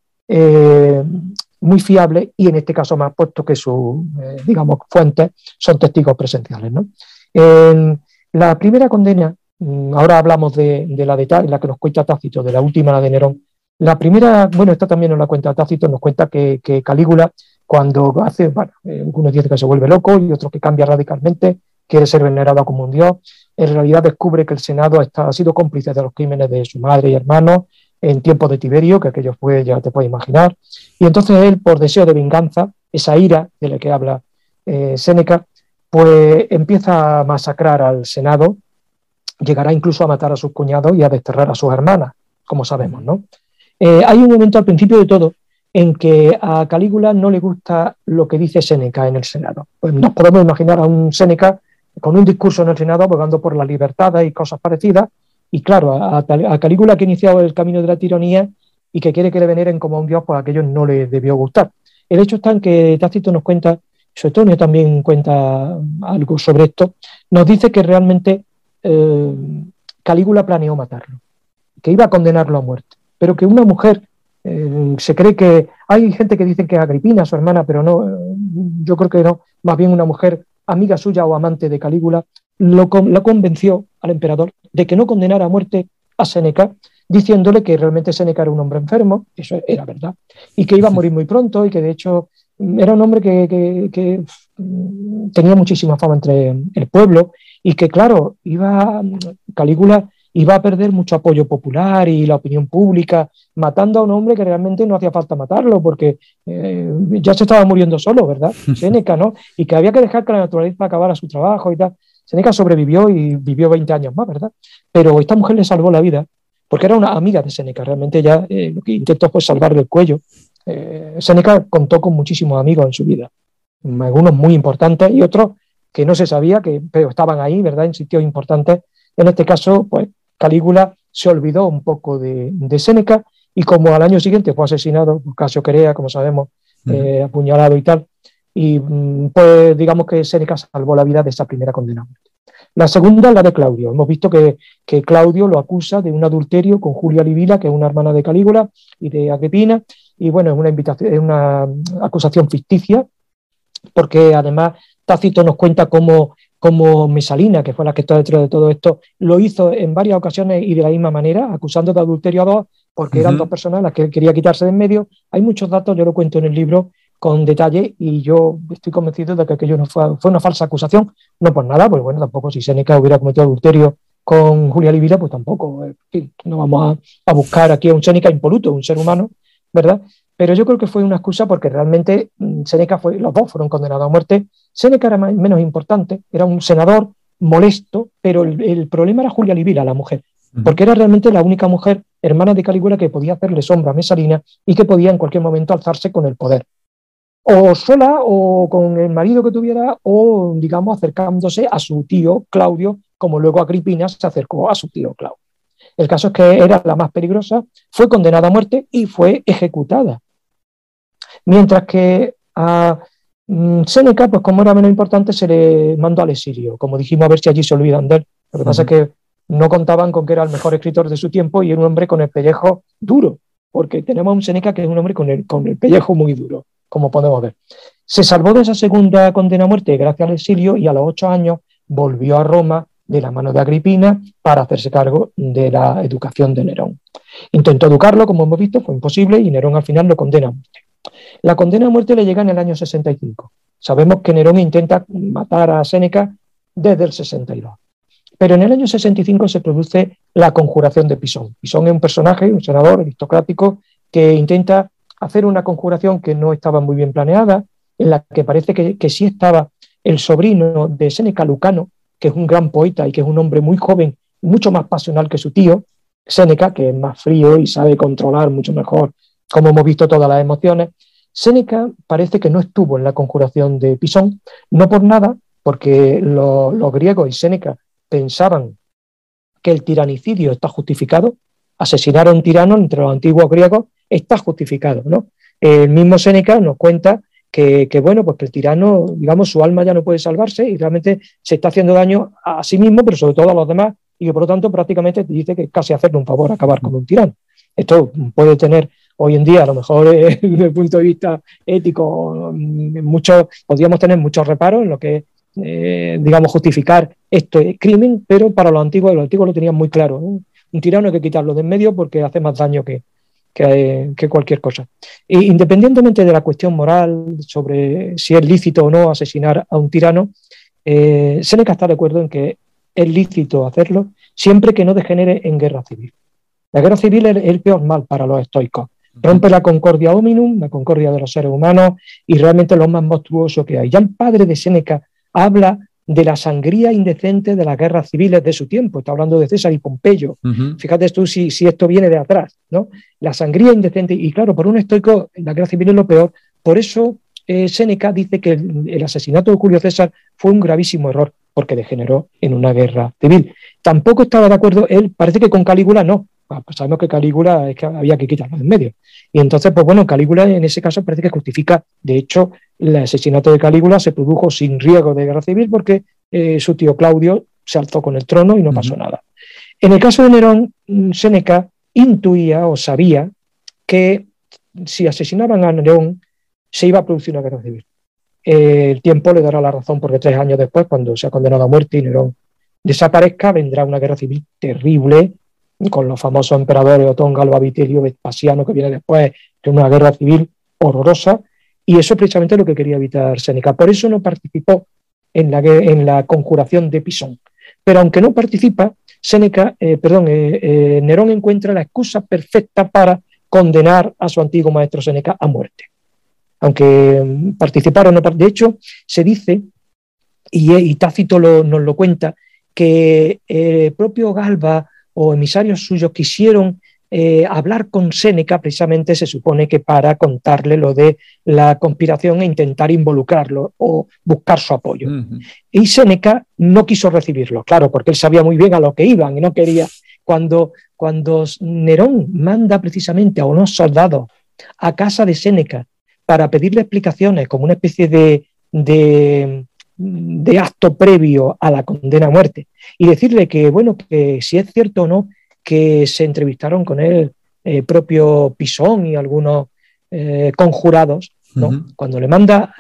muy fiable y en este caso más puesto que sus, digamos, fuentes son testigos presenciales, ¿no? En la primera condena, ahora hablamos de la la que nos cuenta Tácito, de la última, la de Nerón. La primera, bueno, esta también nos la cuenta Tácito, nos cuenta que Calígula, cuando hace, bueno, algunos dicen que se vuelve loco y otros que cambia radicalmente, quiere ser venerado como un dios, en realidad descubre que el Senado ha sido cómplice de los crímenes de su madre y hermanos en tiempos de Tiberio, que aquello fue, ya te puedes imaginar, y entonces él, por deseo de venganza, esa ira de la que habla Séneca, pues empieza a masacrar al Senado, llegará incluso a matar a sus cuñados y a desterrar a sus hermanas, como sabemos, ¿no? Hay un momento al principio de todo en que a Calígula no le gusta lo que dice Séneca en el Senado. Pues nos podemos imaginar a un Séneca con un discurso en el Senado abogando por las libertades y cosas parecidas, y claro, a Calígula, que ha iniciado el camino de la tiranía y que quiere que le veneren como a un dios, pues a aquello no le debió gustar. El hecho está en que Tácito nos cuenta, Suetonio también cuenta algo sobre esto, nos dice que realmente Calígula planeó matarlo, que iba a condenarlo a muerte, pero que una mujer, se cree que hay gente que dice que es Agripina, su hermana, pero no, yo creo que no, más bien una mujer amiga suya o amante de Calígula, lo convenció al emperador de que no condenara a muerte a Séneca, diciéndole que realmente Séneca era un hombre enfermo, eso era verdad, y que iba a morir muy pronto y que de hecho era un hombre que tenía muchísima fama entre el pueblo y que claro, Calígula iba a perder mucho apoyo popular y la opinión pública, matando a un hombre que realmente no hacía falta matarlo, porque ya se estaba muriendo solo, ¿verdad? Séneca, ¿no? Y que había que dejar que la naturaleza acabara su trabajo y tal. Séneca sobrevivió y vivió 20 años más, ¿verdad? Pero esta mujer le salvó la vida, porque era una amiga de Séneca, realmente ella lo que intentó fue salvarle el cuello. Séneca contó con muchísimos amigos en su vida, algunos muy importantes y otros que no se sabía, pero estaban ahí, ¿verdad? En sitios importantes. En este caso, pues Calígula se olvidó un poco de Séneca y como al año siguiente fue asesinado por Casio Querea, como sabemos, apuñalado y tal, y pues digamos que Séneca salvó la vida de esa primera condena. La segunda es la de Claudio. Hemos visto que Claudio lo acusa de un adulterio con Julia Livila, que es una hermana de Calígula y de Agripina, y bueno, es una acusación ficticia, porque además Tácito nos cuenta cómo Mesalina, que fue la que está detrás de todo esto, lo hizo en varias ocasiones y de la misma manera, acusando de adulterio a dos, porque eran dos personas las que él quería quitarse de en medio. Hay muchos datos, yo lo cuento en el libro con detalle y yo estoy convencido de que aquello no fue una falsa acusación, no por nada, pues bueno, tampoco si Séneca hubiera cometido adulterio con Julia Livila, pues tampoco, no vamos a buscar aquí a un Séneca impoluto, un ser humano, ¿verdad? Pero yo creo que fue una excusa porque realmente Séneca los dos fueron condenados a muerte. Séneca era menos importante, era un senador molesto, pero el problema era Julia Livila, la mujer, porque era realmente la única mujer hermana de Calígula que podía hacerle sombra a Mesalina y que podía en cualquier momento alzarse con el poder. O sola o con el marido que tuviera o, digamos, acercándose a su tío Claudio, como luego Agripina se acercó a su tío Claudio. El caso es que era la más peligrosa, fue condenada a muerte y fue ejecutada. Mientras que a Séneca, pues como era menos importante, se le mandó al exilio. Como dijimos, a ver si allí se olvidan de él. Lo que pasa es que no contaban con que era el mejor escritor de su tiempo y era un hombre con el pellejo duro, porque tenemos a un Séneca que es un hombre con el pellejo muy duro, como podemos ver. Se salvó de esa segunda condena a muerte gracias al exilio y a los 8 años volvió a Roma de la mano de Agripina para hacerse cargo de la educación de Nerón. Intentó educarlo, como hemos visto, fue imposible y Nerón al final lo condena a muerte. La condena a muerte le llega en el año 65. Sabemos que Nerón intenta matar a Séneca desde el 62. Pero en el año 65 se produce la conjuración de Pisón. Pisón es un personaje, un senador aristocrático, que intenta hacer una conjuración que no estaba muy bien planeada, en la que parece que sí estaba el sobrino de Séneca, Lucano, que es un gran poeta y que es un hombre muy joven, mucho más pasional que su tío, Séneca, que es más frío y sabe controlar mucho mejor, como hemos visto, todas las emociones. Séneca parece que no estuvo en la conjuración de Pisón, no por nada, porque los griegos y Séneca pensaban que el tiranicidio está justificado, asesinar a un tirano entre los antiguos griegos está justificado, ¿no? El mismo Séneca nos cuenta bueno, pues que el tirano, digamos, su alma ya no puede salvarse y realmente se está haciendo daño a sí mismo, pero sobre todo a los demás, y que por lo tanto prácticamente dice que es casi hacerle un favor acabar con un tirano. Esto puede tener hoy en día, a lo mejor desde el punto de vista ético, podríamos tener muchos reparos en lo que es, digamos, justificar esto es crimen, pero para los antiguos lo tenían muy claro, ¿no? Un tirano hay que quitarlo de en medio porque hace más daño que cualquier cosa. E independientemente de la cuestión moral sobre si es lícito o no asesinar a un tirano, Séneca está de acuerdo en que es lícito hacerlo siempre que no degenere en guerra civil. La guerra civil es el peor mal para los estoicos. Rompe la concordia hominum, la concordia de los seres humanos, y realmente lo más monstruoso que hay. Ya el padre de Séneca habla de la sangría indecente de las guerras civiles de su tiempo. Está hablando de César y Pompeyo. Fíjate tú si esto viene de atrás, ¿no? La sangría indecente, y claro, por un estoico la guerra civil es lo peor. Por eso Séneca dice que el asesinato de Julio César fue un gravísimo error, porque degeneró en una guerra civil. Tampoco estaba de acuerdo él, parece que con Calígula no. Pues sabemos que Calígula es que había que quitarlo de en medio. Y entonces, pues bueno, Calígula en ese caso parece que justifica. De hecho, el asesinato de Calígula se produjo sin riesgo de guerra civil porque su tío Claudio se alzó con el trono y no pasó nada. En el caso de Nerón, Séneca intuía o sabía que si asesinaban a Nerón se iba a producir una guerra civil. El tiempo le dará la razón porque 3 años después, cuando se ha condenado a muerte y Nerón desaparezca, vendrá una guerra civil terrible con los famosos emperadores Otón, Galba, Vitelio, Vespasiano, que viene después, de una guerra civil horrorosa, y eso es precisamente lo que quería evitar Séneca. Por eso no participó en la conjuración de Pisón. Pero aunque no participa, Nerón encuentra la excusa perfecta para condenar a su antiguo maestro Séneca a muerte. Aunque participar o no participar. De hecho, se dice, y Tácito nos lo cuenta, que el propio Galba o emisarios suyos quisieron hablar con Séneca, precisamente se supone que para contarle lo de la conspiración e intentar involucrarlo o buscar su apoyo. Y Séneca no quiso recibirlo, claro, porque él sabía muy bien a lo que iban y no quería. Cuando Nerón manda precisamente a unos soldados a casa de Séneca para pedirle explicaciones como una especie de acto previo a la condena a muerte y decirle que, bueno, que si es cierto o no que se entrevistaron con él propio Pisón y algunos conjurados, ¿no? Cuando le manda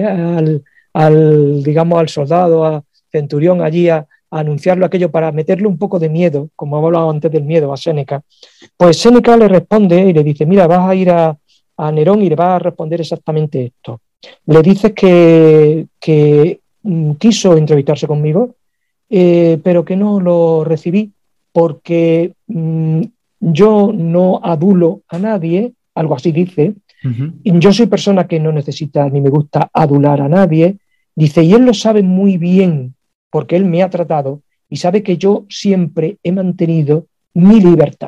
al soldado, a Centurión allí a anunciarlo aquello para meterle un poco de miedo, como he hablado antes del miedo a Séneca, pues Séneca le responde y le dice, mira, vas a ir a Nerón y le vas a responder exactamente esto. Le dices que quiso entrevistarse conmigo, pero que no lo recibí porque yo no adulo a nadie, algo así dice. Y yo soy persona que no necesita ni me gusta adular a nadie. Dice, y él lo sabe muy bien porque él me ha tratado y sabe que yo siempre he mantenido mi libertad.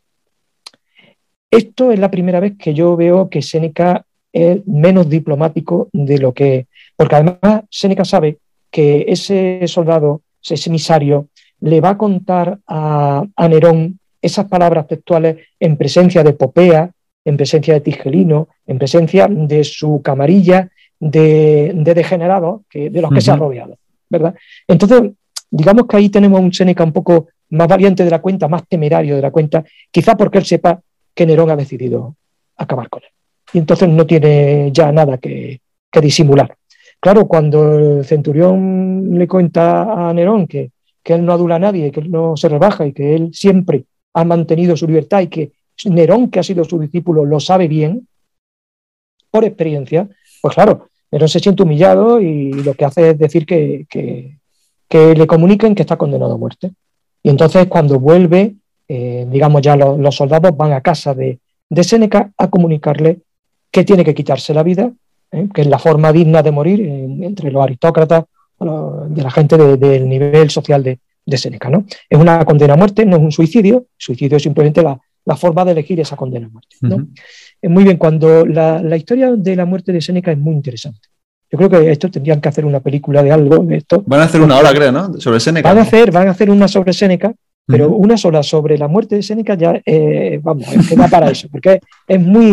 Esto es la primera vez que yo veo que Séneca es menos diplomático de lo que... Porque además Séneca sabe que ese soldado, ese emisario, le va a contar a Nerón esas palabras textuales en presencia de Popea, en presencia de Tigelino, en presencia de su camarilla de degenerados de los que se ha rodeado, ¿verdad? Entonces, digamos que ahí tenemos a un Séneca un poco más valiente de la cuenta, más temerario de la cuenta, quizá porque él sepa que Nerón ha decidido acabar con él. Y entonces no tiene ya nada que disimular. Claro, cuando el centurión le cuenta a Nerón que él no adula a nadie, que él no se rebaja y que él siempre ha mantenido su libertad y que Nerón, que ha sido su discípulo, lo sabe bien, por experiencia, pues claro, Nerón se siente humillado y lo que hace es decir que le comuniquen que está condenado a muerte. Y entonces cuando vuelve, digamos ya los soldados van a casa de Séneca a comunicarle que tiene que quitarse la vida, que es la forma digna de morir entre los aristócratas, de la gente del nivel social de Séneca, ¿no? Es una condena a muerte, no es un suicidio. El suicidio es simplemente la forma de elegir esa condena a muerte, ¿no? Muy bien, cuando la historia de la muerte de Séneca es muy interesante. Yo creo que esto tendrían que hacer una película de algo de esto. Van a hacer una hora, creo, ¿no? Sobre Séneca. Van a hacer una sobre Séneca, pero una sola sobre la muerte de Séneca ya, vamos, es que da para eso, porque es muy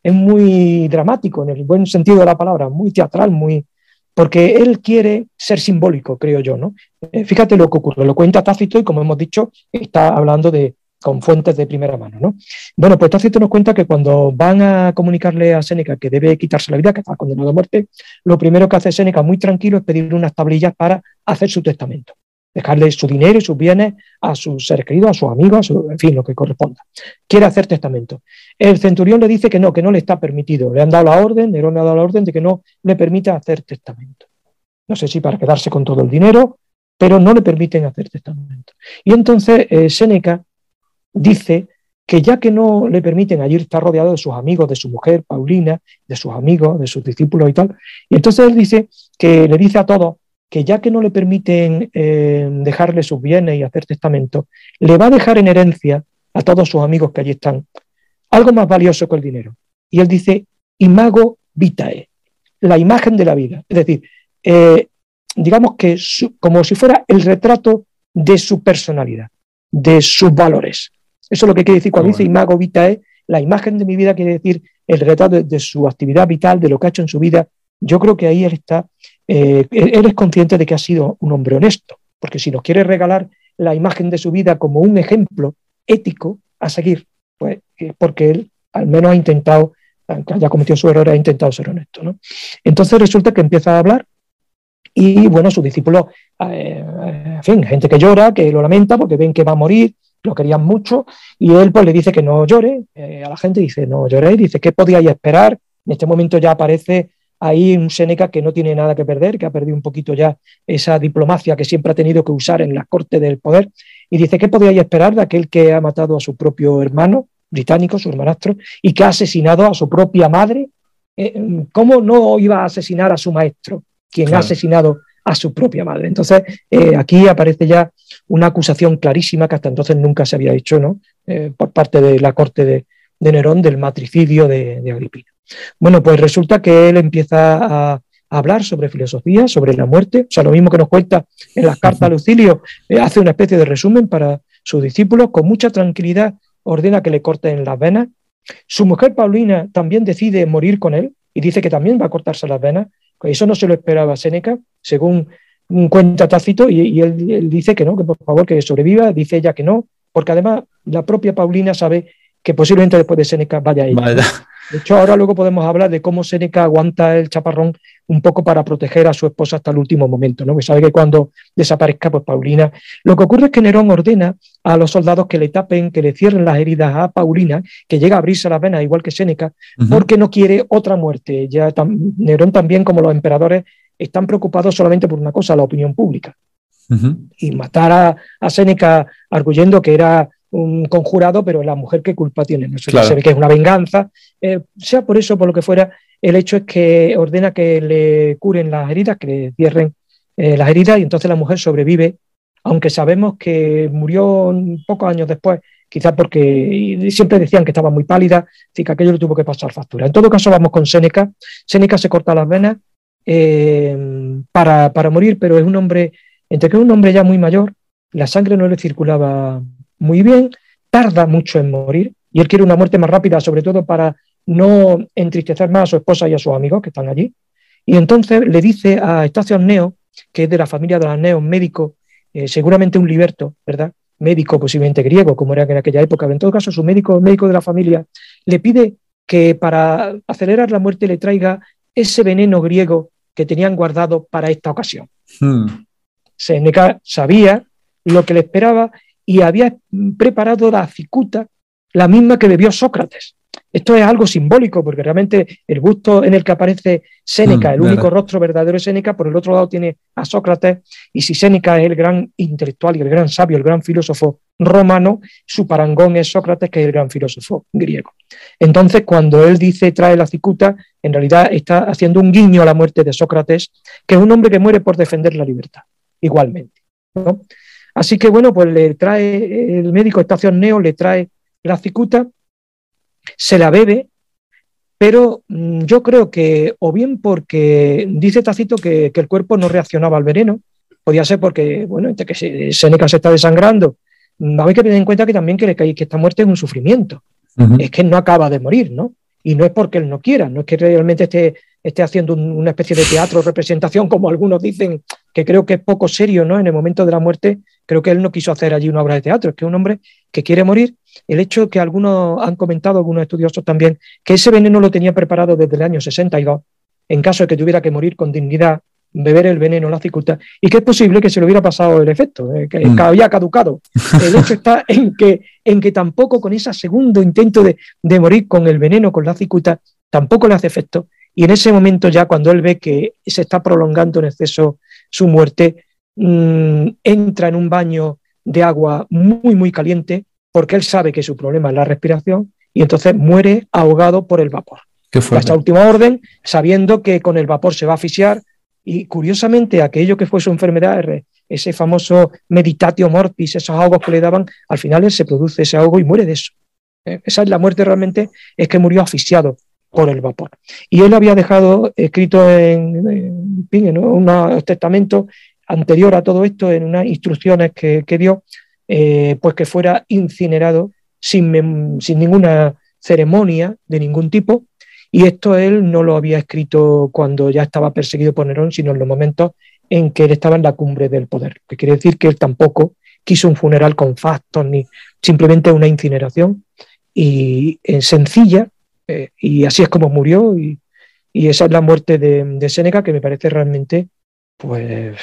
es muy dramático en el buen sentido de la palabra, muy teatral, porque él quiere ser simbólico, creo yo, ¿no? Fíjate lo que ocurre, lo cuenta Tácito y como hemos dicho, está hablando con fuentes de primera mano, ¿no? Bueno, pues Tácito nos cuenta que cuando van a comunicarle a Séneca que debe quitarse la vida, que está condenado a muerte, lo primero que hace Séneca muy tranquilo es pedirle unas tablillas para hacer su testamento, dejarle su dinero y sus bienes a sus seres queridos, a sus amigos, en fin, lo que corresponda. Quiere hacer testamento. El centurión le dice que no le está permitido. Le han dado la orden, Nerón le ha dado la orden de que no le permita hacer testamento. No sé si para quedarse con todo el dinero, pero no le permiten hacer testamento. Y entonces Séneca dice que ya que no le permiten, allí está rodeado de sus amigos, de su mujer, Paulina, de sus amigos, de sus discípulos y tal. Y entonces él dice que le dice a todos que ya que no le permiten dejarle sus bienes y hacer testamento, le va a dejar en herencia a todos sus amigos que allí están algo más valioso que el dinero. Y él dice, imago vitae, la imagen de la vida. Es decir, digamos que como si fuera el retrato de su personalidad, de sus valores. Eso es lo que quiere decir cuando dice imago vitae, la imagen de mi vida quiere decir el retrato de su actividad vital, de lo que ha hecho en su vida. Yo creo que ahí él está, él es consciente de que ha sido un hombre honesto, porque si nos quiere regalar la imagen de su vida como un ejemplo ético a seguir, pues porque él al menos ha intentado, aunque haya cometido su error, ha intentado ser honesto, ¿no? Entonces resulta que empieza a hablar y bueno, sus discípulos, en fin, gente que llora, que lo lamenta porque ven que va a morir, lo querían mucho, y él pues le dice que no llore, a la gente dice no lloréis, dice ¿qué podíais esperar? En este momento ya aparece ahí un Séneca que no tiene nada que perder, que ha perdido un poquito ya esa diplomacia que siempre ha tenido que usar en la corte del poder, y dice ¿qué podíais esperar de aquel que ha matado a su propio hermano británico, su hermanastro, y que ha asesinado a su propia madre? ¿Cómo no iba a asesinar a su maestro, quien ha asesinado a su propia madre? Entonces, aquí aparece ya una acusación clarísima que hasta entonces nunca se había hecho, ¿no? Por parte de la corte de Nerón del matricidio de Agripina. Bueno, pues resulta que él empieza a hablar sobre filosofía, sobre la muerte, o sea, lo mismo que nos cuenta en las cartas a Lucilio, hace una especie de resumen para sus discípulos, con mucha tranquilidad ordena que le corten las venas. Su mujer Paulina también decide morir con él y dice que también va a cortarse las venas. Eso no se lo esperaba Séneca, según cuenta Tácito, y él dice que no, que por favor que sobreviva, dice ella que no, porque además la propia Paulina sabe que posiblemente después de Séneca vaya ella. Vaya. De hecho, ahora luego podemos hablar de cómo Séneca aguanta el chaparrón un poco para proteger a su esposa hasta el último momento, ¿no? Que sabe que cuando desaparezca, pues Paulina. Lo que ocurre es que Nerón ordena a los soldados que le tapen, que le cierren las heridas a Paulina, que llega a abrirse las venas igual que Séneca, porque no quiere otra muerte. Nerón también, como los emperadores, están preocupados solamente por una cosa, la opinión pública. Y matar a Séneca arguyendo que era un conjurado, pero la mujer qué culpa tiene, no sé, claro. Se ve que es una venganza, sea por eso, por lo que fuera, el hecho es que ordena que le curen las heridas, que le cierren las heridas, y entonces la mujer sobrevive, aunque sabemos que murió pocos años después, quizás porque siempre decían que estaba muy pálida, así que aquello le tuvo que pasar factura. En todo caso, vamos con Séneca. Séneca se corta las venas para morir, pero es un hombre, entre que es un hombre ya muy mayor, la sangre no le circulaba muy bien, tarda mucho en morir y él quiere una muerte más rápida, sobre todo para no entristecer más a su esposa y a sus amigos que están allí. Y entonces le dice a Estacio Anneo, que es de la familia de los Anneos, médico, seguramente un liberto, ¿verdad? Médico posiblemente griego, como era en aquella época, pero en todo caso su médico de la familia, le pide que para acelerar la muerte le traiga ese veneno griego que tenían guardado para esta ocasión. Séneca sabía lo que le esperaba y había preparado la cicuta, la misma que bebió Sócrates. Esto es algo simbólico, porque realmente el busto en el que aparece Séneca, el único rostro verdadero es Séneca, por el otro lado tiene a Sócrates, y si Séneca es el gran intelectual y el gran sabio, el gran filósofo romano, su parangón es Sócrates, que es el gran filósofo griego. Entonces, cuando él dice trae la cicuta, en realidad está haciendo un guiño a la muerte de Sócrates, que es un hombre que muere por defender la libertad, igualmente, ¿no? Así que bueno, pues le trae el médico Estacio Anneo, le trae la cicuta, se la bebe, pero yo creo que, o bien porque dice Tácito que el cuerpo no reaccionaba al veneno, podía ser porque, bueno, entre que Séneca se está desangrando, hay que tener en cuenta que también que esta muerte es un sufrimiento, es que no acaba de morir, ¿no? Y no es porque él no quiera, no es que realmente esté haciendo una especie de teatro, representación, como algunos dicen, que creo que es poco serio, ¿no? En el momento de la muerte, creo que él no quiso hacer allí una obra de teatro, es que es un hombre que quiere morir. El hecho que algunos han comentado, algunos estudiosos también, que ese veneno lo tenía preparado desde el año 62, en caso de que tuviera que morir con dignidad, beber el veneno, la cicuta, y que es posible que se le hubiera pasado el efecto, que había caducado. El hecho está en que tampoco con ese segundo intento de morir con el veneno, con la cicuta, tampoco le hace efecto. Y en ese momento ya, cuando él ve que se está prolongando en exceso su muerte, entra en un baño de agua muy, muy caliente, porque él sabe que su problema es la respiración, y entonces muere ahogado por el vapor. Hasta última orden, sabiendo que con el vapor se va a asfixiar, y curiosamente aquello que fue su enfermedad, ese famoso meditatio mortis, esos ahogos que le daban, al final él se produce ese ahogo y muere de eso. Esa es la muerte realmente, es que murió asfixiado por el vapor. Y él había dejado escrito en un testamento anterior a todo esto, en unas instrucciones que dio, pues que fuera incinerado sin ninguna ceremonia de ningún tipo. Y esto él no lo había escrito cuando ya estaba perseguido por Nerón, sino en los momentos en que él estaba en la cumbre del poder. Que quiere decir que él tampoco quiso un funeral con fastos, ni simplemente una incineración y sencilla, y así es como murió, y esa es la muerte de Séneca, que me parece realmente, pues,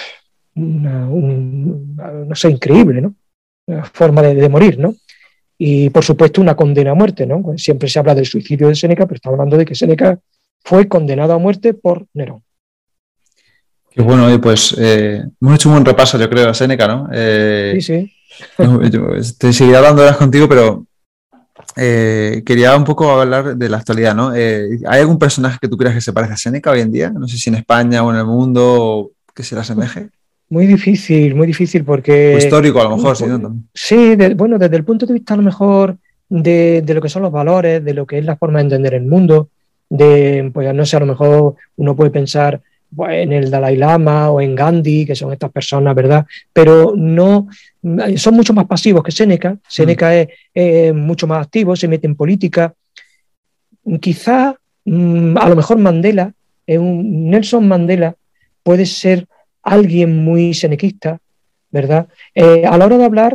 no sé, increíble, ¿no? Una forma de morir, ¿no? Y, por supuesto, una condena a muerte, ¿no? Siempre se habla del suicidio de Séneca, pero estamos hablando de que Séneca fue condenado a muerte por Nerón. Qué bueno, pues hemos hecho un buen repaso, yo creo, a Séneca, ¿no? Sí, sí. Yo te seguiré dando horas contigo, pero quería un poco hablar de la actualidad, ¿no? ¿Hay algún personaje que tú creas que se parece a Séneca hoy en día? No sé si en España o en el mundo que se le asemeje. Muy difícil porque... O histórico, a lo mejor, sí, ¿no? Sí, bueno, desde el punto de vista a lo mejor de lo que son los valores, de lo que es la forma de entender el mundo, pues no sé, a lo mejor uno puede pensar pues, en el Dalai Lama o en Gandhi, que son estas personas, ¿verdad? Pero no, son mucho más pasivos que Séneca. Séneca es mucho más activo, se mete en política. Quizá, a lo mejor Mandela, Nelson Mandela puede ser alguien muy senequista, ¿verdad? A la hora de hablar,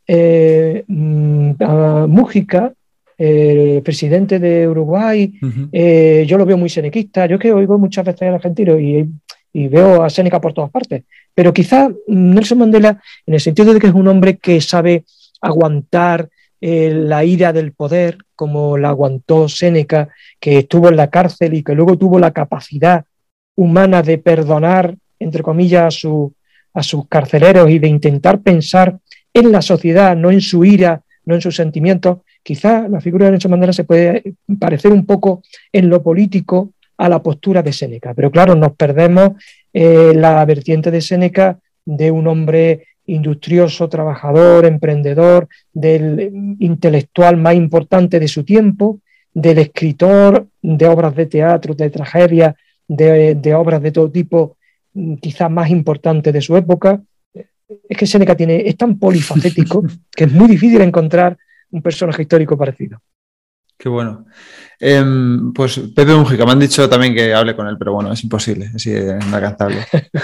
Mújica, el presidente de Uruguay, yo lo veo muy senequista. Yo que oigo muchas veces al argentino y veo a Séneca por todas partes, pero quizá Nelson Mandela, en el sentido de que es un hombre que sabe aguantar la ira del poder, como la aguantó Séneca, que estuvo en la cárcel y que luego tuvo la capacidad humana de perdonar, entre comillas, a sus carceleros y de intentar pensar en la sociedad, no en su ira, no en sus sentimientos. Quizá la figura de Nelson Mandela se puede parecer un poco en lo político a la postura de Séneca, pero claro, nos perdemos la vertiente de Séneca de un hombre industrioso, trabajador, emprendedor, del intelectual más importante de su tiempo, del escritor de obras de teatro, de tragedia, de obras de todo tipo, quizás más importantes de su época. Es que Séneca es tan polifacético que es muy difícil encontrar un personaje histórico parecido. Qué bueno. Pues Pepe Mújica, me han dicho también que hable con él, pero bueno, es imposible, es inalcanzable.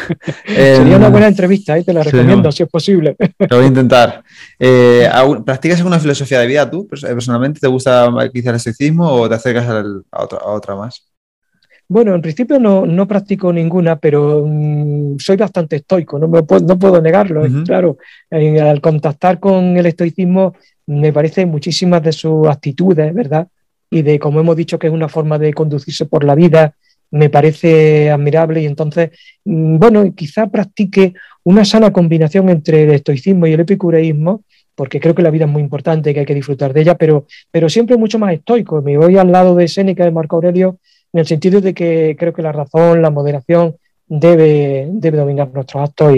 Sería una buena entrevista, te la recomiendo, si es posible. Lo voy a intentar. ¿Practicas alguna filosofía de vida tú, personalmente? ¿Te gusta quizá el estoicismo o te acercas a otra más? Bueno, en principio no practico ninguna, pero soy bastante estoico, no puedo negarlo. Claro, al contactar con el estoicismo me parecen muchísimas de sus actitudes, ¿verdad? Y de, como hemos dicho, que es una forma de conducirse por la vida, me parece admirable y entonces, bueno, quizá practique una sana combinación entre el estoicismo y el epicureísmo, porque creo que la vida es muy importante y que hay que disfrutar de ella, pero siempre mucho más estoico. Me voy al lado de Séneca, de Marco Aurelio, en el sentido de que creo que la razón, la moderación debe dominar nuestros actos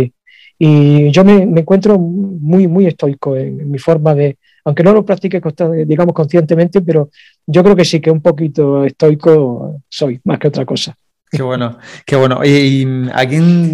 y yo me encuentro muy, muy estoico en mi forma de, aunque no lo practique, digamos, conscientemente, pero yo creo que sí que un poquito estoico soy, más que otra cosa. Qué bueno, qué bueno. ¿Y a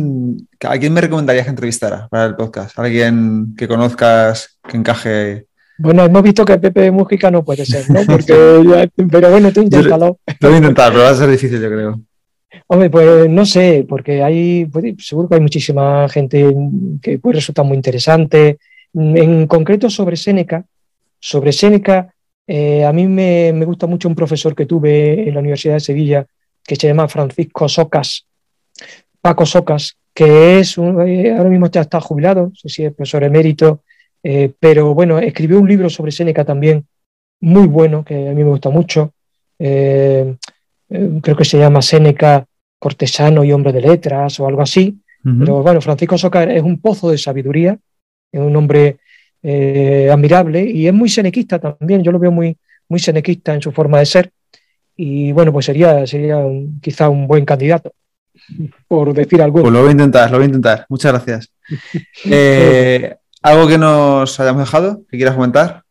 quién me recomendarías que entrevistara para el podcast? ¿Alguien que conozcas que encaje Bueno, hemos visto que Pepe Mújica no puede ser, ¿no? Pero bueno, tú inténtalo. Lo voy a intentar, pero va a ser difícil, yo creo. Hombre, pues no sé, porque seguro que hay muchísima gente que puede resultar muy interesante. En concreto sobre Séneca, a mí me gusta mucho un profesor que tuve en la Universidad de Sevilla que se llama Francisco Socas, Paco Socas, ahora mismo ya está jubilado, no sé si es profesor emérito, pero bueno, escribió un libro sobre Séneca también, muy bueno, que a mí me gusta mucho. Eh, Creo que se llama Séneca, cortesano y hombre de letras o algo así. Ujú. Pero bueno, Francisco Socas es un pozo de sabiduría, es un hombre admirable y es muy senequista también. Yo lo veo muy, muy senequista en su forma de ser. Y bueno, pues sería quizá un buen candidato, por decir Pues alguno. lo voy a intentar, lo voy a intentar. Muchas gracias. Venga, ¿Algo que nos hayamos dejado, que quieras comentar?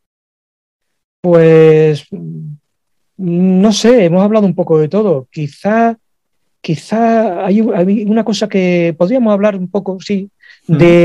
pues no sé, hemos hablado un poco de todo. Quizá hay una cosa que podríamos hablar un poco, sí, Mm,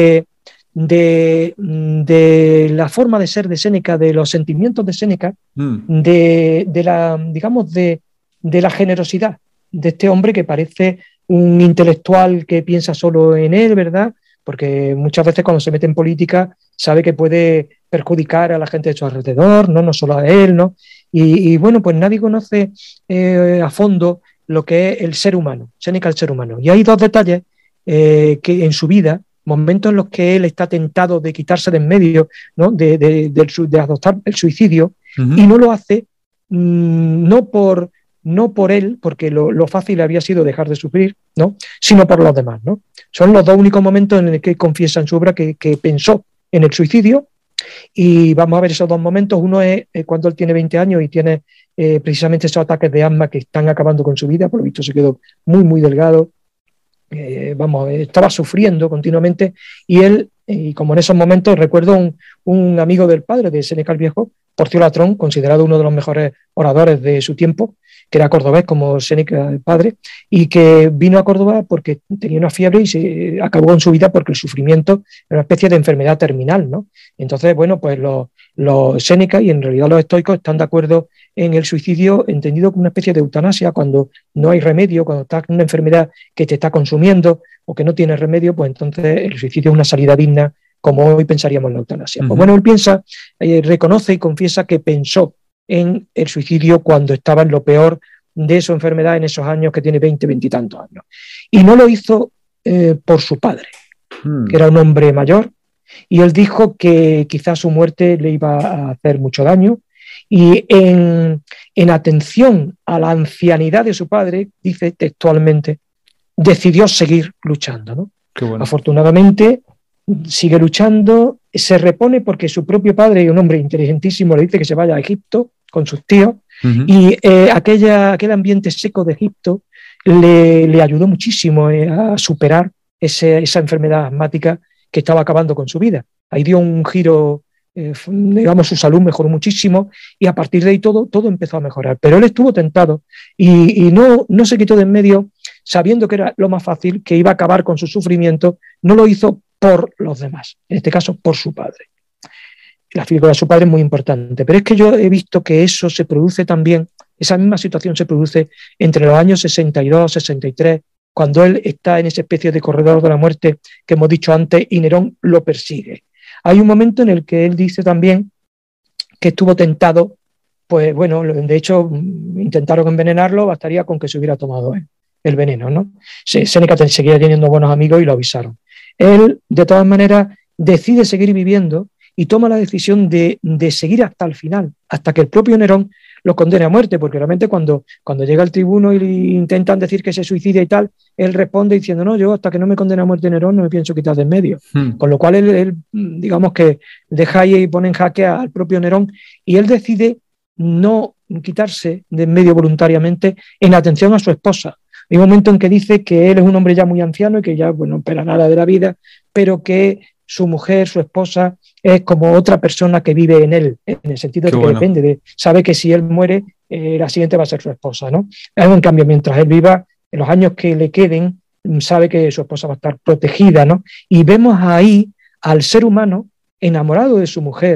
de la forma de ser de Séneca, de los sentimientos de Séneca, mm. digamos, de la generosidad de este hombre que parece un intelectual que piensa solo en él, ¿verdad? Porque muchas veces cuando se mete en política sabe que puede perjudicar a la gente de su alrededor, no solo a él, ¿no? Y bueno, pues nadie conoce a fondo lo que es el ser humano, Séneca el ser humano. Y hay dos detalles que en su vida, momentos en los que él está tentado de quitarse de en medio, ¿no? de adoptar el suicidio, y Ujú. no lo hace no por él, porque lo fácil había sido dejar de sufrir, ¿no? Sino por los demás, ¿no? Son los dos únicos momentos en los que confiesa en su obra que pensó en el suicidio, y vamos a ver esos dos momentos. Uno es cuando él tiene 20 años y tiene precisamente esos ataques de asma que están acabando con su vida. Por lo visto se quedó muy, muy delgado. Estaba sufriendo continuamente y él, y como en esos momentos recuerdo un amigo del padre de Séneca el Viejo, Porcio Latrón, considerado uno de los mejores oradores de su tiempo, que era cordobés como Séneca el padre, y que vino a Córdoba porque tenía una fiebre y se acabó con su vida porque el sufrimiento era una especie de enfermedad terminal, ¿no? Entonces, bueno, pues los Séneca y en realidad los estoicos están de acuerdo en el suicidio entendido como una especie de eutanasia cuando no hay remedio, cuando estás con una enfermedad que te está consumiendo o que no tiene remedio, pues entonces el suicidio es una salida digna, como hoy pensaríamos en la eutanasia. Pues Ujú. bueno, él reconoce y confiesa que pensó en el suicidio cuando estaba en lo peor de su enfermedad en esos años que tiene 20, 20 y tantos años. Y no lo hizo por su padre, que Mm. era un hombre mayor, y él dijo que quizás su muerte le iba a hacer mucho daño, y en atención a la ancianidad de su padre, dice textualmente, decidió seguir luchando, ¿no? Qué bueno. Afortunadamente sigue luchando, se repone porque su propio padre, un hombre inteligentísimo, le dice que se vaya a Egipto con sus tíos, Ujú. y aquel ambiente seco de Egipto le ayudó muchísimo a superar esa enfermedad asmática que estaba acabando con su vida. Ahí dio un giro, digamos, su salud mejoró muchísimo y a partir de ahí todo empezó a mejorar. Pero él estuvo tentado y no se quitó de en medio sabiendo que era lo más fácil, que iba a acabar con su sufrimiento, no lo hizo por los demás, en este caso por su padre. La figura de su padre es muy importante, pero es que yo he visto que eso se produce también, esa misma situación se produce entre los años 62, 63, cuando él está en esa especie de corredor de la muerte que hemos dicho antes y Nerón lo persigue. Hay un momento en el que él dice también que estuvo tentado, pues bueno, de hecho intentaron envenenarlo, bastaría con que se hubiera tomado el veneno, ¿no? Séneca seguía teniendo buenos amigos y lo avisaron. Él, de todas maneras, decide seguir viviendo y toma la decisión de seguir hasta el final, hasta que el propio Nerón lo condene a muerte, porque realmente cuando llega al tribuno y le intentan decir que se suicida y tal, él responde diciendo, no, yo hasta que no me condene a muerte Nerón no me pienso quitar de en medio. Mm. Con lo cual él, digamos que deja ahí y pone en jaque al propio Nerón y él decide no quitarse de en medio voluntariamente en atención a su esposa. Hay un momento en que dice que él es un hombre ya muy anciano y que ya no espera nada de la vida, pero que su mujer, su esposa, es como otra persona que vive en él, en el sentido Qué de que bueno. sabe que si él muere, la siguiente va a ser su esposa, ¿no? En cambio, mientras él viva, en los años que le queden, sabe que su esposa va a estar protegida, ¿no? Y vemos ahí al ser humano enamorado de su mujer,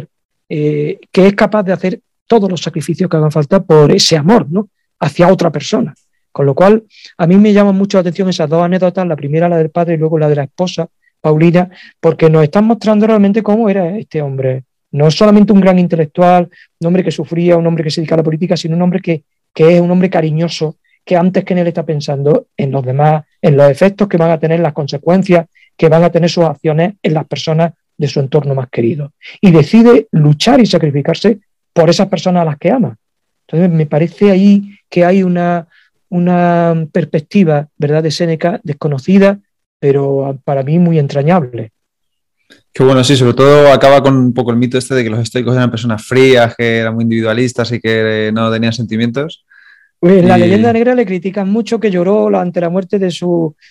que es capaz de hacer todos los sacrificios que hagan falta por ese amor, ¿no?, hacia otra persona. Con lo cual, a mí me llaman mucho la atención esas dos anécdotas, la primera la del padre y luego la de la esposa, Paulina, porque nos están mostrando realmente cómo era este hombre. No solamente un gran intelectual, un hombre que sufría, un hombre que se dedica a la política, sino un hombre que es un hombre cariñoso, que antes que en él está pensando en los demás, en los efectos que van a tener, las consecuencias que van a tener sus acciones en las personas de su entorno más querido. Y decide luchar y sacrificarse por esas personas a las que ama. Entonces me parece ahí que hay una perspectiva, ¿verdad?, de Séneca desconocida, pero para mí muy entrañable. Qué bueno, sí, sobre todo acaba con un poco el mito este de que los estoicos eran personas frías, que eran muy individualistas y que no tenían sentimientos. Pues en la leyenda negra le critican mucho que lloró ante la muerte de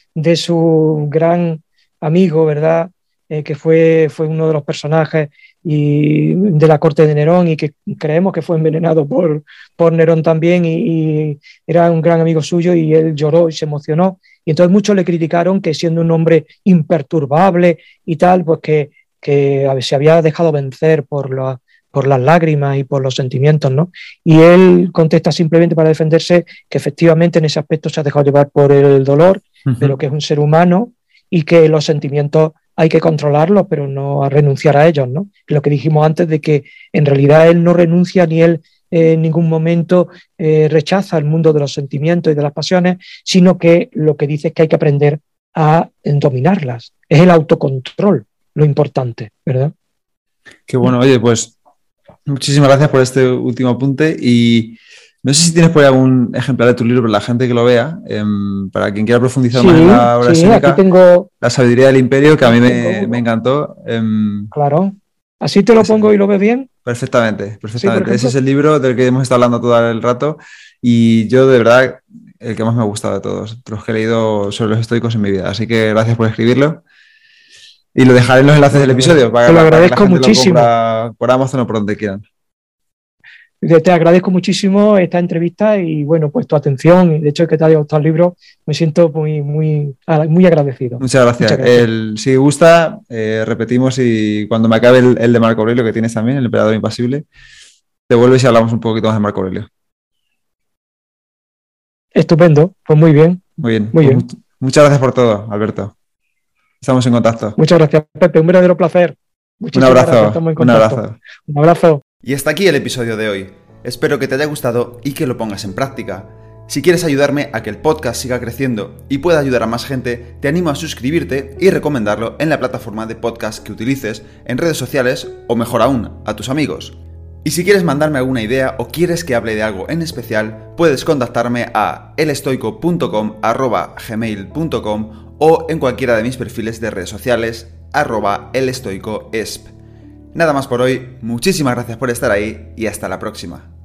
su gran amigo, ¿verdad? Que fue uno de los personajes de la corte de Nerón y que creemos que fue envenenado por Nerón también y era un gran amigo suyo y él lloró y se emocionó. Y entonces muchos le criticaron que siendo un hombre imperturbable y tal, pues que se había dejado vencer por las lágrimas y por los sentimientos, ¿no? Y él contesta simplemente para defenderse que efectivamente en ese aspecto se ha dejado llevar por el dolor, pero que es un ser humano y que los sentimientos hay que controlarlos, pero no a renunciar a ellos, ¿no? Lo que dijimos antes de que en realidad él no renuncia ni él en ningún momento rechaza el mundo de los sentimientos y de las pasiones, sino que lo que dice es que hay que aprender a dominarlas. Es el autocontrol lo importante, ¿verdad? Qué bueno, oye, pues muchísimas gracias por este último apunte y no sé si tienes por ahí algún ejemplar de tu libro para la gente que lo vea, para quien quiera profundizar más en la obra de Séneca, aquí tengo, La sabiduría del imperio, que a mí me encantó. Claro, así te lo pongo y lo ves bien. Perfectamente. Sí, Ese es el libro del que hemos estado hablando todo el rato y yo de verdad el que más me ha gustado de todos, los que he leído sobre los estoicos en mi vida. Así que gracias por escribirlo. Y lo dejaré en los enlaces del episodio para, te lo agradezco para que la gente muchísimo. lo compra por Amazon o por donde quieran. Te agradezco muchísimo esta entrevista y bueno, pues tu atención y de hecho que te haya gustado el libro, me siento muy agradecido. Muchas gracias. Si gusta, repetimos y cuando me acabe el de Marco Aurelio que tienes también, el emperador impasible, te vuelves y hablamos un poquito más de Marco Aurelio. Estupendo, pues muy bien. Muy bien. Muchas gracias por todo, Alberto. Estamos en contacto. Muchas gracias, Pepe. Un verdadero placer. Un abrazo. Un abrazo. Y hasta aquí el episodio de hoy. Espero que te haya gustado y que lo pongas en práctica. Si quieres ayudarme a que el podcast siga creciendo y pueda ayudar a más gente, te animo a suscribirte y recomendarlo en la plataforma de podcast que utilices, en redes sociales o mejor aún, a tus amigos. Y si quieres mandarme alguna idea o quieres que hable de algo en especial, puedes contactarme a elestoico.com@gmail.com o en cualquiera de mis perfiles de redes sociales @elestoicoesp. Nada más por hoy, muchísimas gracias por estar ahí y hasta la próxima.